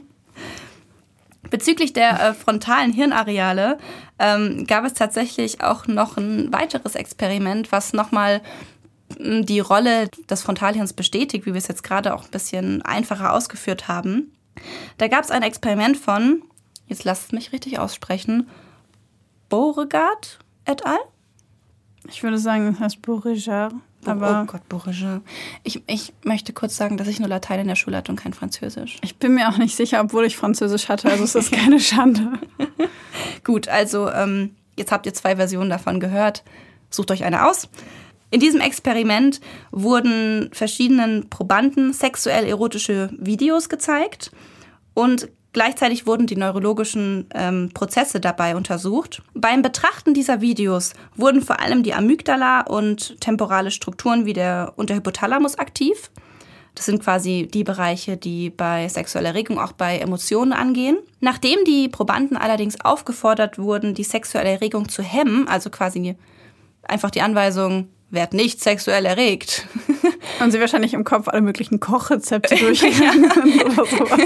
Bezüglich der frontalen Hirnareale gab es tatsächlich auch noch ein weiteres Experiment, was nochmal die Rolle des Frontalhirns bestätigt, wie wir es jetzt gerade auch ein bisschen einfacher ausgeführt haben. Da gab es ein Experiment von, jetzt lasst es mich richtig aussprechen, Beauregard et al. Ich würde sagen, das heißt Beauregard. Aber oh Gott, Beauregard. Ich möchte kurz sagen, dass ich nur Latein in der Schule hatte und kein Französisch. Ich bin mir auch nicht sicher, obwohl ich Französisch hatte. Also es ist keine Schande. Gut, also jetzt habt ihr 2 Versionen davon gehört. Sucht euch eine aus. In diesem Experiment wurden verschiedenen Probanden sexuell erotische Videos gezeigt und gleichzeitig wurden die neurologischen Prozesse dabei untersucht. Beim Betrachten dieser Videos wurden vor allem die Amygdala und temporale Strukturen wie der Unterhypothalamus aktiv. Das sind quasi die Bereiche, die bei sexueller Erregung auch bei Emotionen angehen. Nachdem die Probanden allerdings aufgefordert wurden, die sexuelle Erregung zu hemmen, also quasi einfach die Anweisung, werd nicht sexuell erregt. Und sie wahrscheinlich im Kopf alle möglichen Kochrezepte durchgegangen oder sowas.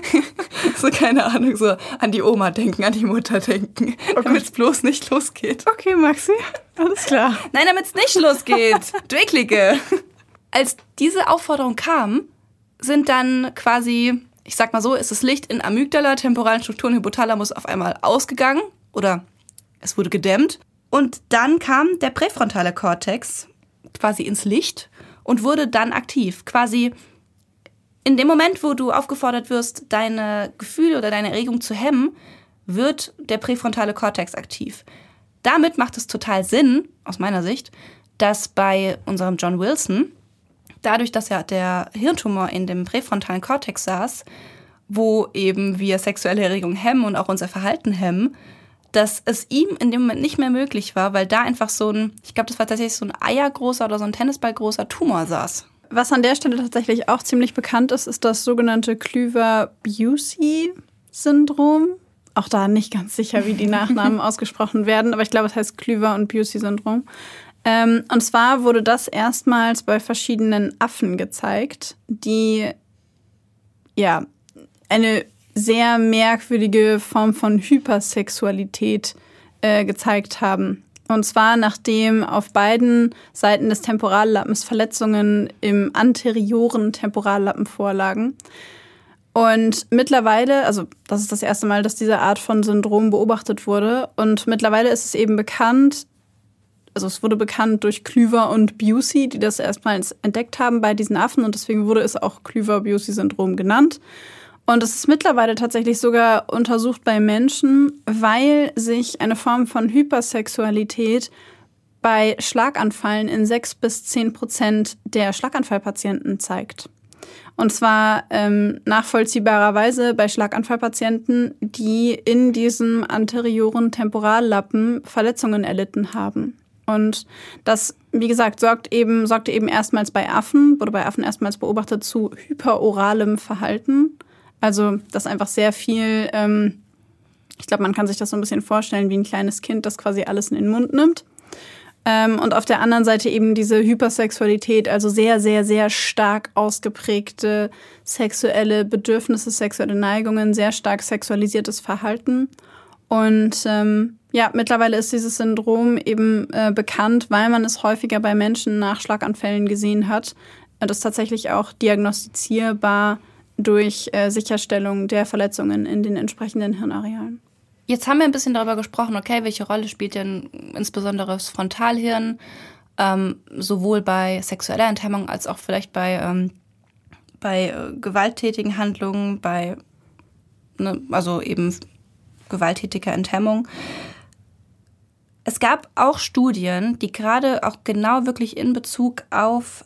So, keine Ahnung, so an die Oma denken, an die Mutter denken, damit es bloß nicht losgeht. Okay, Maxi, alles klar. Nein, damit es nicht losgeht. Du Eklige. Als diese Aufforderung kam, sind dann quasi, ich sag mal so, ist das Licht in Amygdala, temporalen Strukturen, Hypothalamus auf einmal ausgegangen oder es wurde gedämmt. Und dann kam der präfrontale Kortex quasi ins Licht und wurde dann aktiv. Quasi in dem Moment, wo du aufgefordert wirst, deine Gefühle oder deine Erregung zu hemmen, wird der präfrontale Kortex aktiv. Damit macht es total Sinn, aus meiner Sicht, dass bei unserem John Wilson, dadurch, dass ja der Hirntumor in dem präfrontalen Kortex saß, wo eben wir sexuelle Erregung hemmen und auch unser Verhalten hemmen, dass es ihm in dem Moment nicht mehr möglich war, weil da einfach ich glaube, das war tatsächlich so ein eiergroßer oder so ein Tennisballgroßer Tumor saß. Was an der Stelle tatsächlich auch ziemlich bekannt ist, ist das sogenannte Kluver-Bucy-Syndrom. Cluver-Syndrom. Auch da nicht ganz sicher, wie die Nachnamen ausgesprochen werden, aber ich glaube, es heißt Cluver- und Busey-Syndrom. Und zwar wurde das erstmals bei verschiedenen Affen gezeigt, die ja eine sehr merkwürdige Form von Hypersexualität gezeigt haben. Und zwar, nachdem auf beiden Seiten des Temporallappens Verletzungen im anterioren Temporallappen vorlagen. Und mittlerweile, also das ist das erste Mal, dass diese Art von Syndrom beobachtet wurde. Und mittlerweile ist es eben bekannt, also es wurde bekannt durch Cluver und Busey, die das erstmals entdeckt haben bei diesen Affen. Und deswegen wurde es auch Cluver-Busey-Syndrom genannt. Und es ist mittlerweile tatsächlich sogar untersucht bei Menschen, weil sich eine Form von Hypersexualität bei Schlaganfallen in 6-10% der Schlaganfallpatienten zeigt. Und zwar nachvollziehbarerweise bei Schlaganfallpatienten, die in diesem anterioren Temporallappen Verletzungen erlitten haben. Und das, wie gesagt, sorgte eben erstmals wurde bei Affen erstmals beobachtet zu hyperoralem Verhalten. Also, dass einfach sehr viel, ich glaube, man kann sich das so ein bisschen vorstellen wie ein kleines Kind, das quasi alles in den Mund nimmt. Und auf der anderen Seite eben diese Hypersexualität, also sehr, sehr, sehr stark ausgeprägte sexuelle Bedürfnisse, sexuelle Neigungen, sehr stark sexualisiertes Verhalten. Und mittlerweile ist dieses Syndrom eben bekannt, weil man es häufiger bei Menschen nach Schlaganfällen gesehen hat. Das ist tatsächlich auch diagnostizierbar durch Sicherstellung der Verletzungen in den entsprechenden Hirnarealen. Jetzt haben wir ein bisschen darüber gesprochen, okay, welche Rolle spielt denn insbesondere das Frontalhirn, sowohl bei sexueller Enthemmung als auch vielleicht bei gewalttätigen Handlungen, also eben gewalttätiger Enthemmung. Es gab auch Studien, die gerade auch genau wirklich in Bezug auf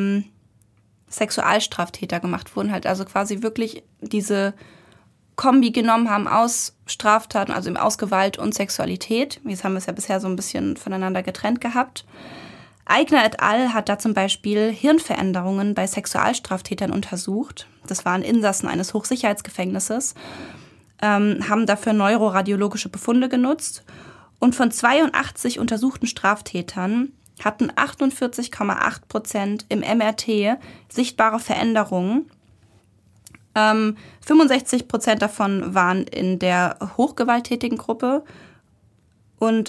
Sexualstraftäter gemacht wurden, halt also quasi wirklich diese Kombi genommen haben aus Straftaten, also eben aus Gewalt und Sexualität. Jetzt haben wir es ja bisher so ein bisschen voneinander getrennt gehabt. Eigner et al. Hat da zum Beispiel Hirnveränderungen bei Sexualstraftätern untersucht. Das waren Insassen eines Hochsicherheitsgefängnisses, haben dafür neuroradiologische Befunde genutzt. Und von 82 untersuchten Straftätern hatten 48,8% im MRT sichtbare Veränderungen. 65% davon waren in der hochgewalttätigen Gruppe und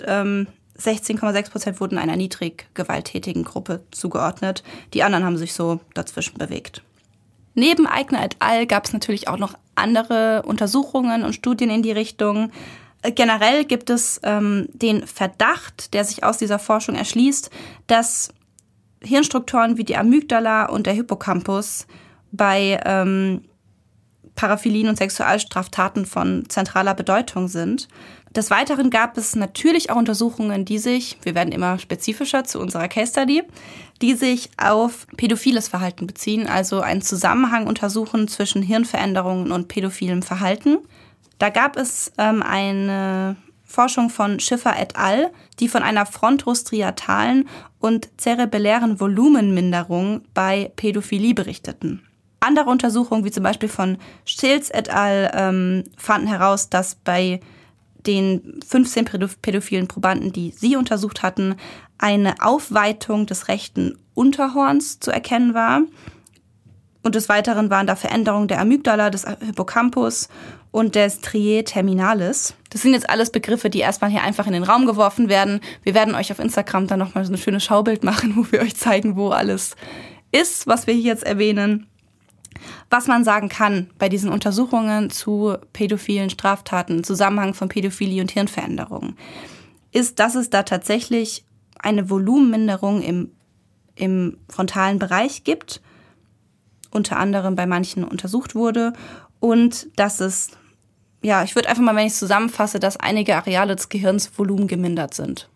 16,6% wurden einer niedrig gewalttätigen Gruppe zugeordnet. Die anderen haben sich so dazwischen bewegt. Neben Eigner et al. Gab es natürlich auch noch andere Untersuchungen und Studien in die Richtung. Generell gibt es den Verdacht, der sich aus dieser Forschung erschließt, dass Hirnstrukturen wie die Amygdala und der Hippocampus bei Paraphilien und Sexualstraftaten von zentraler Bedeutung sind. Des Weiteren gab es natürlich auch Untersuchungen, die sich, wir werden immer spezifischer zu unserer Case Study, die sich auf pädophiles Verhalten beziehen, also einen Zusammenhang untersuchen zwischen Hirnveränderungen und pädophilem Verhalten. Da gab es eine Forschung von Schiffer et al., die von einer frontrostriatalen und zerebellären Volumenminderung bei Pädophilie berichteten. Andere Untersuchungen, wie zum Beispiel von Schilz et al., fanden heraus, dass bei den 15 pädophilen Probanden, die sie untersucht hatten, eine Aufweitung des rechten Unterhorns zu erkennen war. Und des Weiteren waren da Veränderungen der Amygdala, des Hippocampus und des Striae terminalis. Das sind jetzt alles Begriffe, die erstmal hier einfach in den Raum geworfen werden. Wir werden euch auf Instagram dann nochmal so ein schönes Schaubild machen, wo wir euch zeigen, wo alles ist, was wir hier jetzt erwähnen. Was man sagen kann bei diesen Untersuchungen zu pädophilen Straftaten, Zusammenhang von Pädophilie und Hirnveränderungen, ist, dass es da tatsächlich eine Volumenminderung im frontalen Bereich gibt, unter anderem bei manchen untersucht wurde, und dass es, ja, ich würde einfach mal, wenn ich es zusammenfasse, dass einige Areale des Gehirns volumengemindert sind.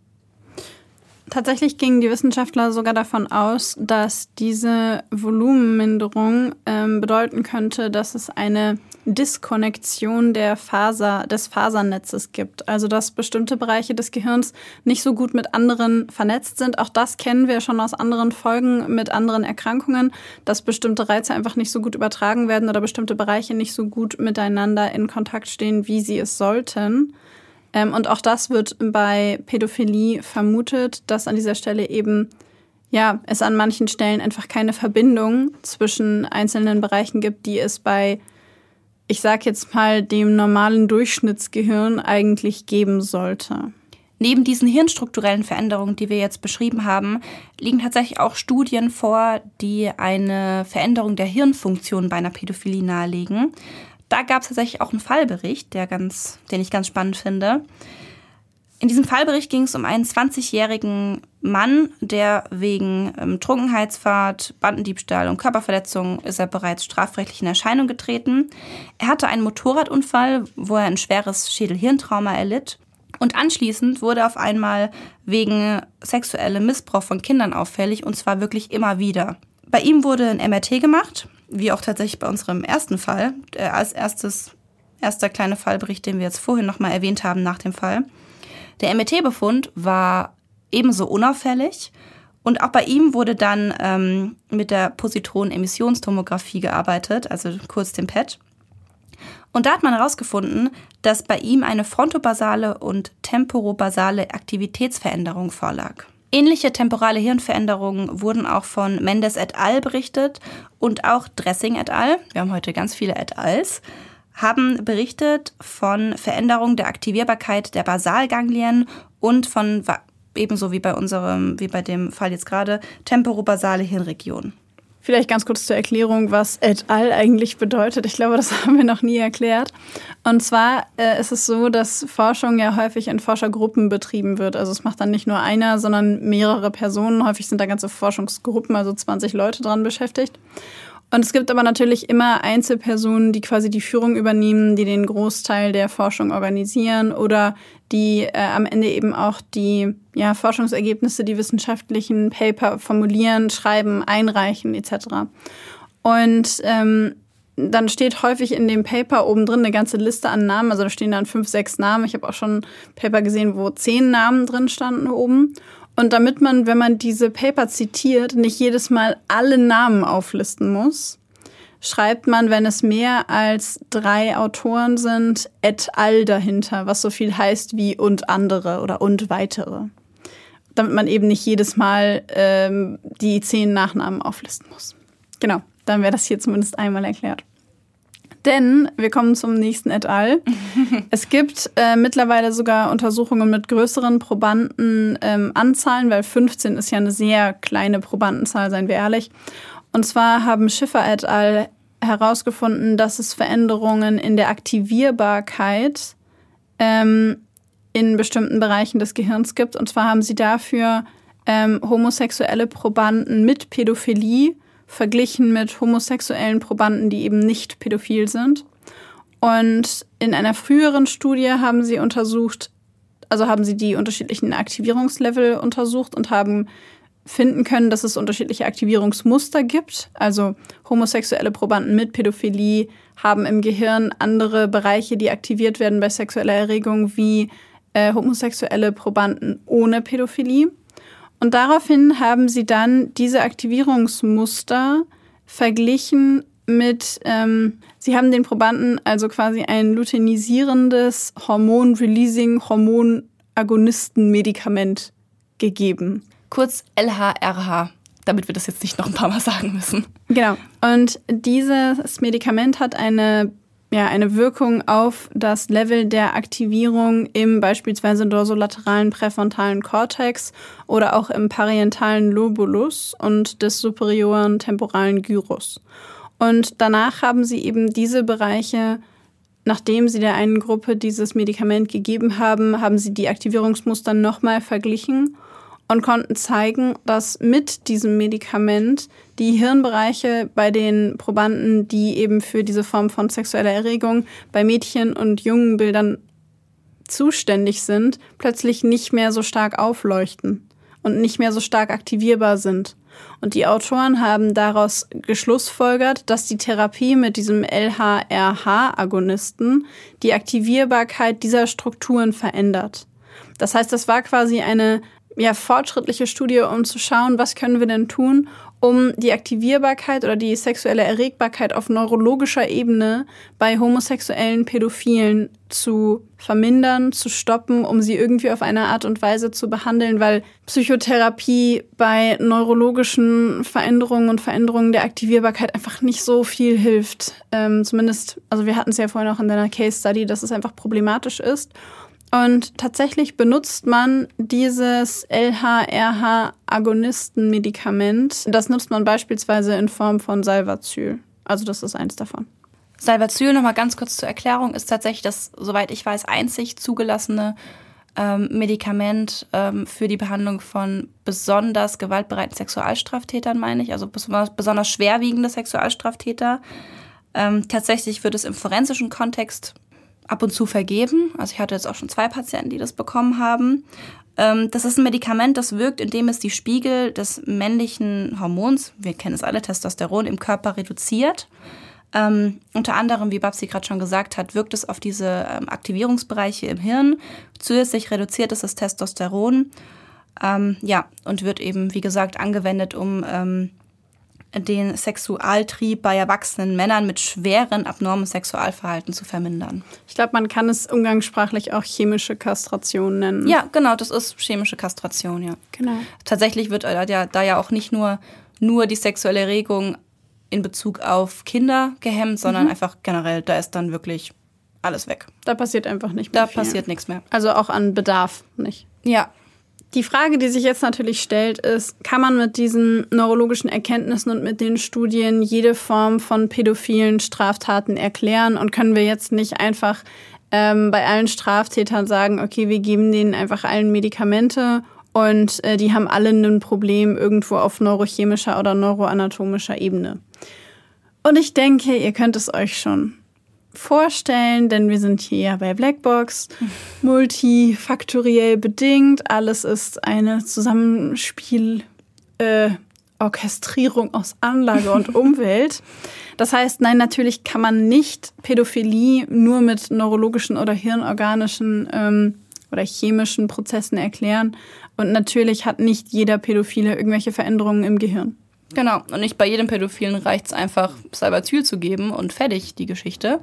Tatsächlich gingen die Wissenschaftler sogar davon aus, dass diese Volumenminderung bedeuten könnte, dass es eine Diskonnektion des Fasernetzes gibt. Also dass bestimmte Bereiche des Gehirns nicht so gut mit anderen vernetzt sind. Auch das kennen wir schon aus anderen Folgen mit anderen Erkrankungen, dass bestimmte Reize einfach nicht so gut übertragen werden oder bestimmte Bereiche nicht so gut miteinander in Kontakt stehen, wie sie es sollten. Und auch das wird bei Pädophilie vermutet, dass an dieser Stelle eben es an manchen Stellen einfach keine Verbindung zwischen einzelnen Bereichen gibt, die es bei, ich sag jetzt mal, dem normalen Durchschnittsgehirn eigentlich geben sollte. Neben diesen hirnstrukturellen Veränderungen, die wir jetzt beschrieben haben, liegen tatsächlich auch Studien vor, die eine Veränderung der Hirnfunktion bei einer Pädophilie nahelegen. Da gab es tatsächlich auch einen Fallbericht, den ich ganz spannend finde. In diesem Fallbericht ging es um einen 20-jährigen Mann, der wegen Trunkenheitsfahrt, Bandendiebstahl und Körperverletzung ist er bereits strafrechtlich in Erscheinung getreten. Er hatte einen Motorradunfall, wo er ein schweres Schädel-Hirntrauma erlitt. Und anschließend wurde er auf einmal wegen sexuellem Missbrauch von Kindern auffällig, und zwar wirklich immer wieder. Bei ihm wurde ein MRT gemacht, wie auch tatsächlich bei unserem ersten Fall, als erster kleiner Fallbericht, den wir jetzt vorhin nochmal erwähnt haben nach dem Fall. Der MRT-Befund war ebenso unauffällig und auch bei ihm wurde dann mit der Positronen-Emissionstomographie gearbeitet, also kurz dem PET. Und da hat man herausgefunden, dass bei ihm eine frontobasale und temporobasale Aktivitätsveränderung vorlag. Ähnliche temporale Hirnveränderungen wurden auch von Mendes et al. Berichtet und auch Dressing et al., wir haben heute ganz viele et als, haben berichtet von Veränderungen der Aktivierbarkeit der Basalganglien und von, ebenso wie bei dem Fall jetzt gerade, temporobasale Hirnregion. Vielleicht ganz kurz zur Erklärung, was et al. Eigentlich bedeutet. Ich glaube, das haben wir noch nie erklärt. Und zwar ist es so, dass Forschung ja häufig in Forschergruppen betrieben wird. Also es macht dann nicht nur einer, sondern mehrere Personen. Häufig sind da ganze Forschungsgruppen, also 20 Leute dran beschäftigt. Und es gibt aber natürlich immer Einzelpersonen, die quasi die Führung übernehmen, die den Großteil der Forschung organisieren oder die am Ende eben auch die Forschungsergebnisse, die wissenschaftlichen Paper formulieren, schreiben, einreichen etc. Und dann steht häufig in dem Paper oben drin eine ganze Liste an Namen. Also da stehen dann 5, 6 Namen. Ich habe auch schon Paper gesehen, wo 10 Namen drin standen oben. Und damit man, wenn man diese Paper zitiert, nicht jedes Mal alle Namen auflisten muss, schreibt man, wenn es mehr als 3 Autoren sind, et al. Dahinter, was so viel heißt wie und andere oder und weitere. Damit man eben nicht jedes Mal die 10 Nachnamen auflisten muss. Genau, dann wäre das hier zumindest einmal erklärt. Denn wir kommen zum nächsten et al. Es gibt mittlerweile sogar Untersuchungen mit größeren Probandenanzahlen, weil 15 ist ja eine sehr kleine Probandenzahl, seien wir ehrlich. Und zwar haben Schiffer et al. Herausgefunden, dass es Veränderungen in der Aktivierbarkeit in bestimmten Bereichen des Gehirns gibt. Und zwar haben sie dafür homosexuelle Probanden mit Pädophilie verglichen mit homosexuellen Probanden, die eben nicht pädophil sind. Und in einer früheren Studie haben sie die unterschiedlichen Aktivierungslevel untersucht und haben finden können, dass es unterschiedliche Aktivierungsmuster gibt. Also homosexuelle Probanden mit Pädophilie haben im Gehirn andere Bereiche, die aktiviert werden bei sexueller Erregung, wie homosexuelle Probanden ohne Pädophilie. Und daraufhin haben sie dann diese Aktivierungsmuster verglichen mit, sie haben den Probanden also quasi ein luteinisierendes Hormon-Releasing-Hormon-Agonisten-Medikament gegeben. Kurz LHRH, damit wir das jetzt nicht noch ein paar Mal sagen müssen. Genau. Und dieses Medikament hat eine Wirkung auf das Level der Aktivierung im beispielsweise dorsolateralen präfrontalen Kortex oder auch im parientalen Lobulus und des superioren temporalen Gyrus. Und danach haben sie eben diese Bereiche, nachdem sie der einen Gruppe dieses Medikament gegeben haben, haben sie die Aktivierungsmuster nochmal verglichen und konnten zeigen, dass mit diesem Medikament die Hirnbereiche bei den Probanden, die eben für diese Form von sexueller Erregung bei Mädchen und Jungenbildern zuständig sind, plötzlich nicht mehr so stark aufleuchten und nicht mehr so stark aktivierbar sind. Und die Autoren haben daraus geschlussfolgert, dass die Therapie mit diesem LHRH-Agonisten die Aktivierbarkeit dieser Strukturen verändert. Das heißt, das war quasi eine fortschrittliche Studie, um zu schauen, was können wir denn tun, um die Aktivierbarkeit oder die sexuelle Erregbarkeit auf neurologischer Ebene bei homosexuellen Pädophilen zu vermindern, zu stoppen, um sie irgendwie auf eine Art und Weise zu behandeln, weil Psychotherapie bei neurologischen Veränderungen und Veränderungen der Aktivierbarkeit einfach nicht so viel hilft. Zumindest, also wir hatten es ja vorhin auch in deiner Case Study, dass es einfach problematisch ist. Und tatsächlich benutzt man dieses LHRH-Agonisten-Medikament. Das nutzt man beispielsweise in Form von Salvazyl. Also das ist eins davon. Salvazyl, nochmal ganz kurz zur Erklärung, ist tatsächlich das, soweit ich weiß, einzig zugelassene Medikament für die Behandlung von besonders gewaltbereiten Sexualstraftätern, meine ich. Also besonders schwerwiegende Sexualstraftäter. Tatsächlich wird es im forensischen Kontext ab und zu vergeben. Also ich hatte jetzt auch schon 2 Patienten, die das bekommen haben. Das ist ein Medikament, das wirkt, indem es die Spiegel des männlichen Hormons, wir kennen es alle, Testosteron, im Körper reduziert. Unter anderem, wie Babsi gerade schon gesagt hat, wirkt es auf diese Aktivierungsbereiche im Hirn. Zusätzlich reduziert es das Testosteron. Und wird eben, wie gesagt, angewendet, um den Sexualtrieb bei erwachsenen Männern mit schweren, abnormen Sexualverhalten zu vermindern. Ich glaube, man kann es umgangssprachlich auch chemische Kastration nennen. Ja, genau, das ist chemische Kastration, ja. Genau. Tatsächlich wird da ja auch nicht nur die sexuelle Erregung in Bezug auf Kinder gehemmt, sondern einfach generell, da ist dann wirklich alles weg. Da passiert einfach nicht mehr viel. Da passiert nichts mehr. Also auch an Bedarf nicht. Ja. Die Frage, die sich jetzt natürlich stellt, ist, kann man mit diesen neurologischen Erkenntnissen und mit den Studien jede Form von pädophilen Straftaten erklären? Und können wir jetzt nicht einfach bei allen Straftätern sagen, okay, wir geben denen einfach allen Medikamente und die haben alle ein Problem irgendwo auf neurochemischer oder neuroanatomischer Ebene? Und ich denke, ihr könnt es euch schon vorstellen, denn wir sind hier ja bei Blackbox, multifaktoriell bedingt. Alles ist eine Orchestrierung aus Anlage und Umwelt. Das heißt, nein, natürlich kann man nicht Pädophilie nur mit neurologischen oder hirnorganischen oder chemischen Prozessen erklären. Und natürlich hat nicht jeder Pädophile irgendwelche Veränderungen im Gehirn. Genau, und nicht bei jedem Pädophilen reicht es einfach, Salvazyl zu geben und fertig, die Geschichte.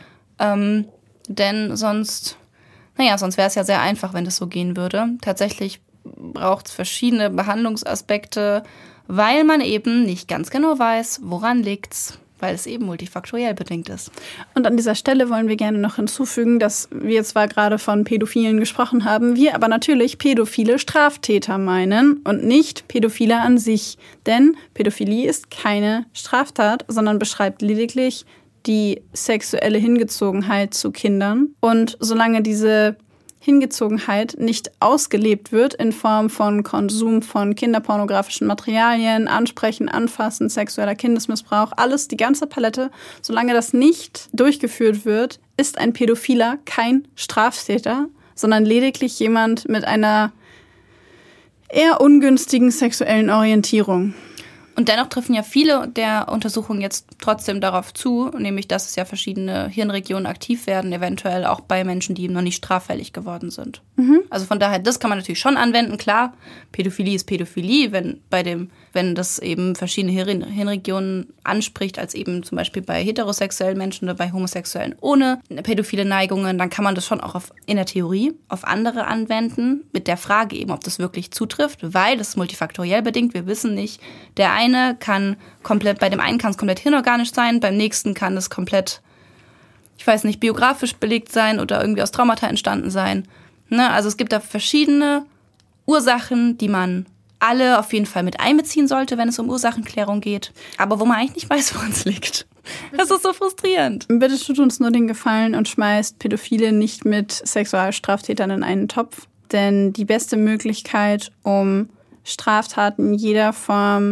Denn sonst wäre es ja sehr einfach, wenn das so gehen würde. Tatsächlich braucht es verschiedene Behandlungsaspekte, weil man eben nicht ganz genau weiß, woran liegt's, weil es eben multifaktoriell bedingt ist. Und an dieser Stelle wollen wir gerne noch hinzufügen, dass wir zwar gerade von Pädophilen gesprochen haben, wir aber natürlich pädophile Straftäter meinen und nicht Pädophile an sich. Denn Pädophilie ist keine Straftat, sondern beschreibt lediglich die sexuelle Hingezogenheit zu Kindern. Und solange diese Hingezogenheit nicht ausgelebt wird in Form von Konsum von kinderpornografischen Materialien, Ansprechen, Anfassen, sexueller Kindesmissbrauch, alles, die ganze Palette, solange das nicht durchgeführt wird, ist ein Pädophiler kein Straftäter, sondern lediglich jemand mit einer eher ungünstigen sexuellen Orientierung. Und dennoch treffen ja viele der Untersuchungen jetzt trotzdem darauf zu, nämlich dass es ja verschiedene Hirnregionen aktiv werden, eventuell auch bei Menschen, die noch nicht straffällig geworden sind. Also von daher, das kann man natürlich schon anwenden, klar, Pädophilie ist Pädophilie, wenn das eben verschiedene Hirnregionen anspricht, als eben zum Beispiel bei heterosexuellen Menschen oder bei Homosexuellen ohne pädophile Neigungen, dann kann man das schon auch in der Theorie auf andere anwenden, mit der Frage eben, ob das wirklich zutrifft, weil das ist multifaktoriell bedingt, wir wissen nicht, bei dem einen kann es komplett hirnorganisch sein, beim nächsten kann es komplett, ich weiß nicht, biografisch belegt sein oder irgendwie aus Traumata entstanden sein. Ne? Also es gibt da verschiedene Ursachen, die man alle auf jeden Fall mit einbeziehen sollte, wenn es um Ursachenklärung geht. Aber wo man eigentlich nicht weiß, woran es liegt. Das ist so frustrierend. Bitte tut uns nur den Gefallen und schmeißt Pädophile nicht mit Sexualstraftätern in einen Topf. Denn die beste Möglichkeit, um Straftaten jeder Form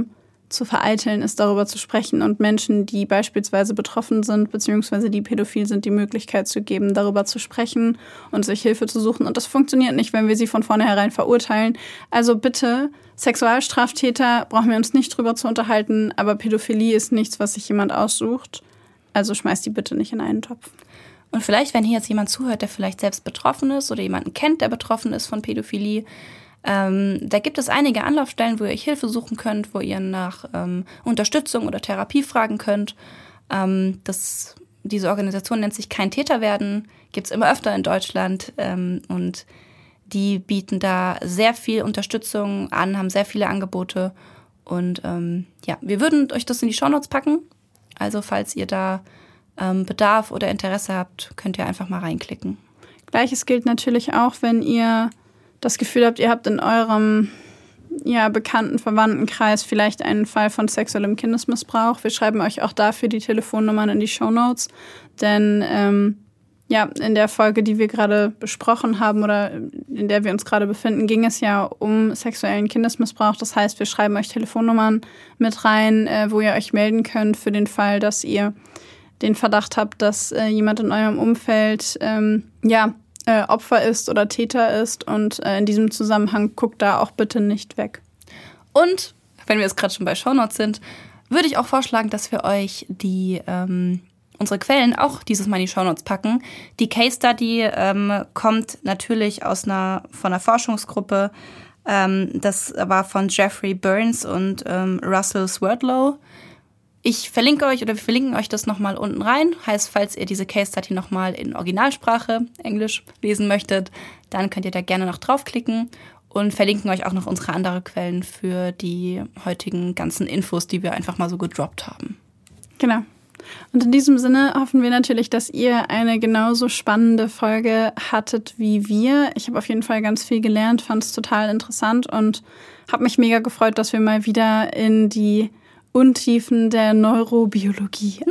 zu vereiteln ist, darüber zu sprechen und Menschen, die beispielsweise betroffen sind, beziehungsweise die pädophil sind, die Möglichkeit zu geben, darüber zu sprechen und sich Hilfe zu suchen. Und das funktioniert nicht, wenn wir sie von vornherein verurteilen. Also bitte, Sexualstraftäter brauchen wir uns nicht drüber zu unterhalten, aber Pädophilie ist nichts, was sich jemand aussucht. Also schmeißt die bitte nicht in einen Topf. Und vielleicht, wenn hier jetzt jemand zuhört, der vielleicht selbst betroffen ist oder jemanden kennt, der betroffen ist von Pädophilie, da gibt es einige Anlaufstellen, wo ihr euch Hilfe suchen könnt, wo ihr nach Unterstützung oder Therapie fragen könnt. Diese Organisation nennt sich Kein Täter werden, gibt es immer öfter in Deutschland und die bieten da sehr viel Unterstützung an, haben sehr viele Angebote und wir würden euch das in die Shownotes packen. Also falls ihr da Bedarf oder Interesse habt, könnt ihr einfach mal reinklicken. Gleiches gilt natürlich auch, wenn ihr das Gefühl habt, ihr habt in eurem bekannten Verwandtenkreis vielleicht einen Fall von sexuellem Kindesmissbrauch. Wir schreiben euch auch dafür die Telefonnummern in die Shownotes. Denn in der Folge, die wir gerade besprochen haben oder in der wir uns gerade befinden, ging es ja um sexuellen Kindesmissbrauch. Das heißt, wir schreiben euch Telefonnummern mit rein, wo ihr euch melden könnt für den Fall, dass ihr den Verdacht habt, dass jemand in eurem Umfeld Opfer ist oder Täter ist. Und in diesem Zusammenhang guckt da auch bitte nicht weg. Und, wenn wir jetzt gerade schon bei Shownotes sind, würde ich auch vorschlagen, dass wir euch unsere Quellen auch dieses Mal in die Shownotes packen. Die Case Study kommt natürlich von einer Forschungsgruppe. Das war von Jeffrey Burns und Russell Swerdlow. Wir verlinken euch das nochmal unten rein. Heißt, falls ihr diese Case Study nochmal in Originalsprache, Englisch, lesen möchtet, dann könnt ihr da gerne noch draufklicken und verlinken euch auch noch unsere anderen Quellen für die heutigen ganzen Infos, die wir einfach mal so gedroppt haben. Genau. Und in diesem Sinne hoffen wir natürlich, dass ihr eine genauso spannende Folge hattet wie wir. Ich habe auf jeden Fall ganz viel gelernt, fand es total interessant und habe mich mega gefreut, dass wir mal wieder in die Untiefen der Neurobiologie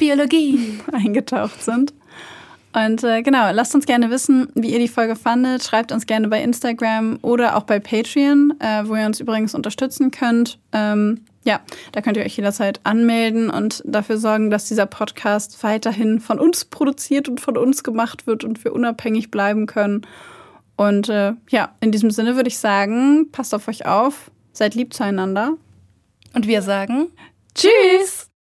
eingetaucht sind. Und lasst uns gerne wissen, wie ihr die Folge fandet. Schreibt uns gerne bei Instagram oder auch bei Patreon, wo ihr uns übrigens unterstützen könnt. Da könnt ihr euch jederzeit anmelden und dafür sorgen, dass dieser Podcast weiterhin von uns produziert und von uns gemacht wird und wir unabhängig bleiben können. Und in diesem Sinne würde ich sagen, passt auf euch auf, seid lieb zueinander. Und wir sagen Tschüss!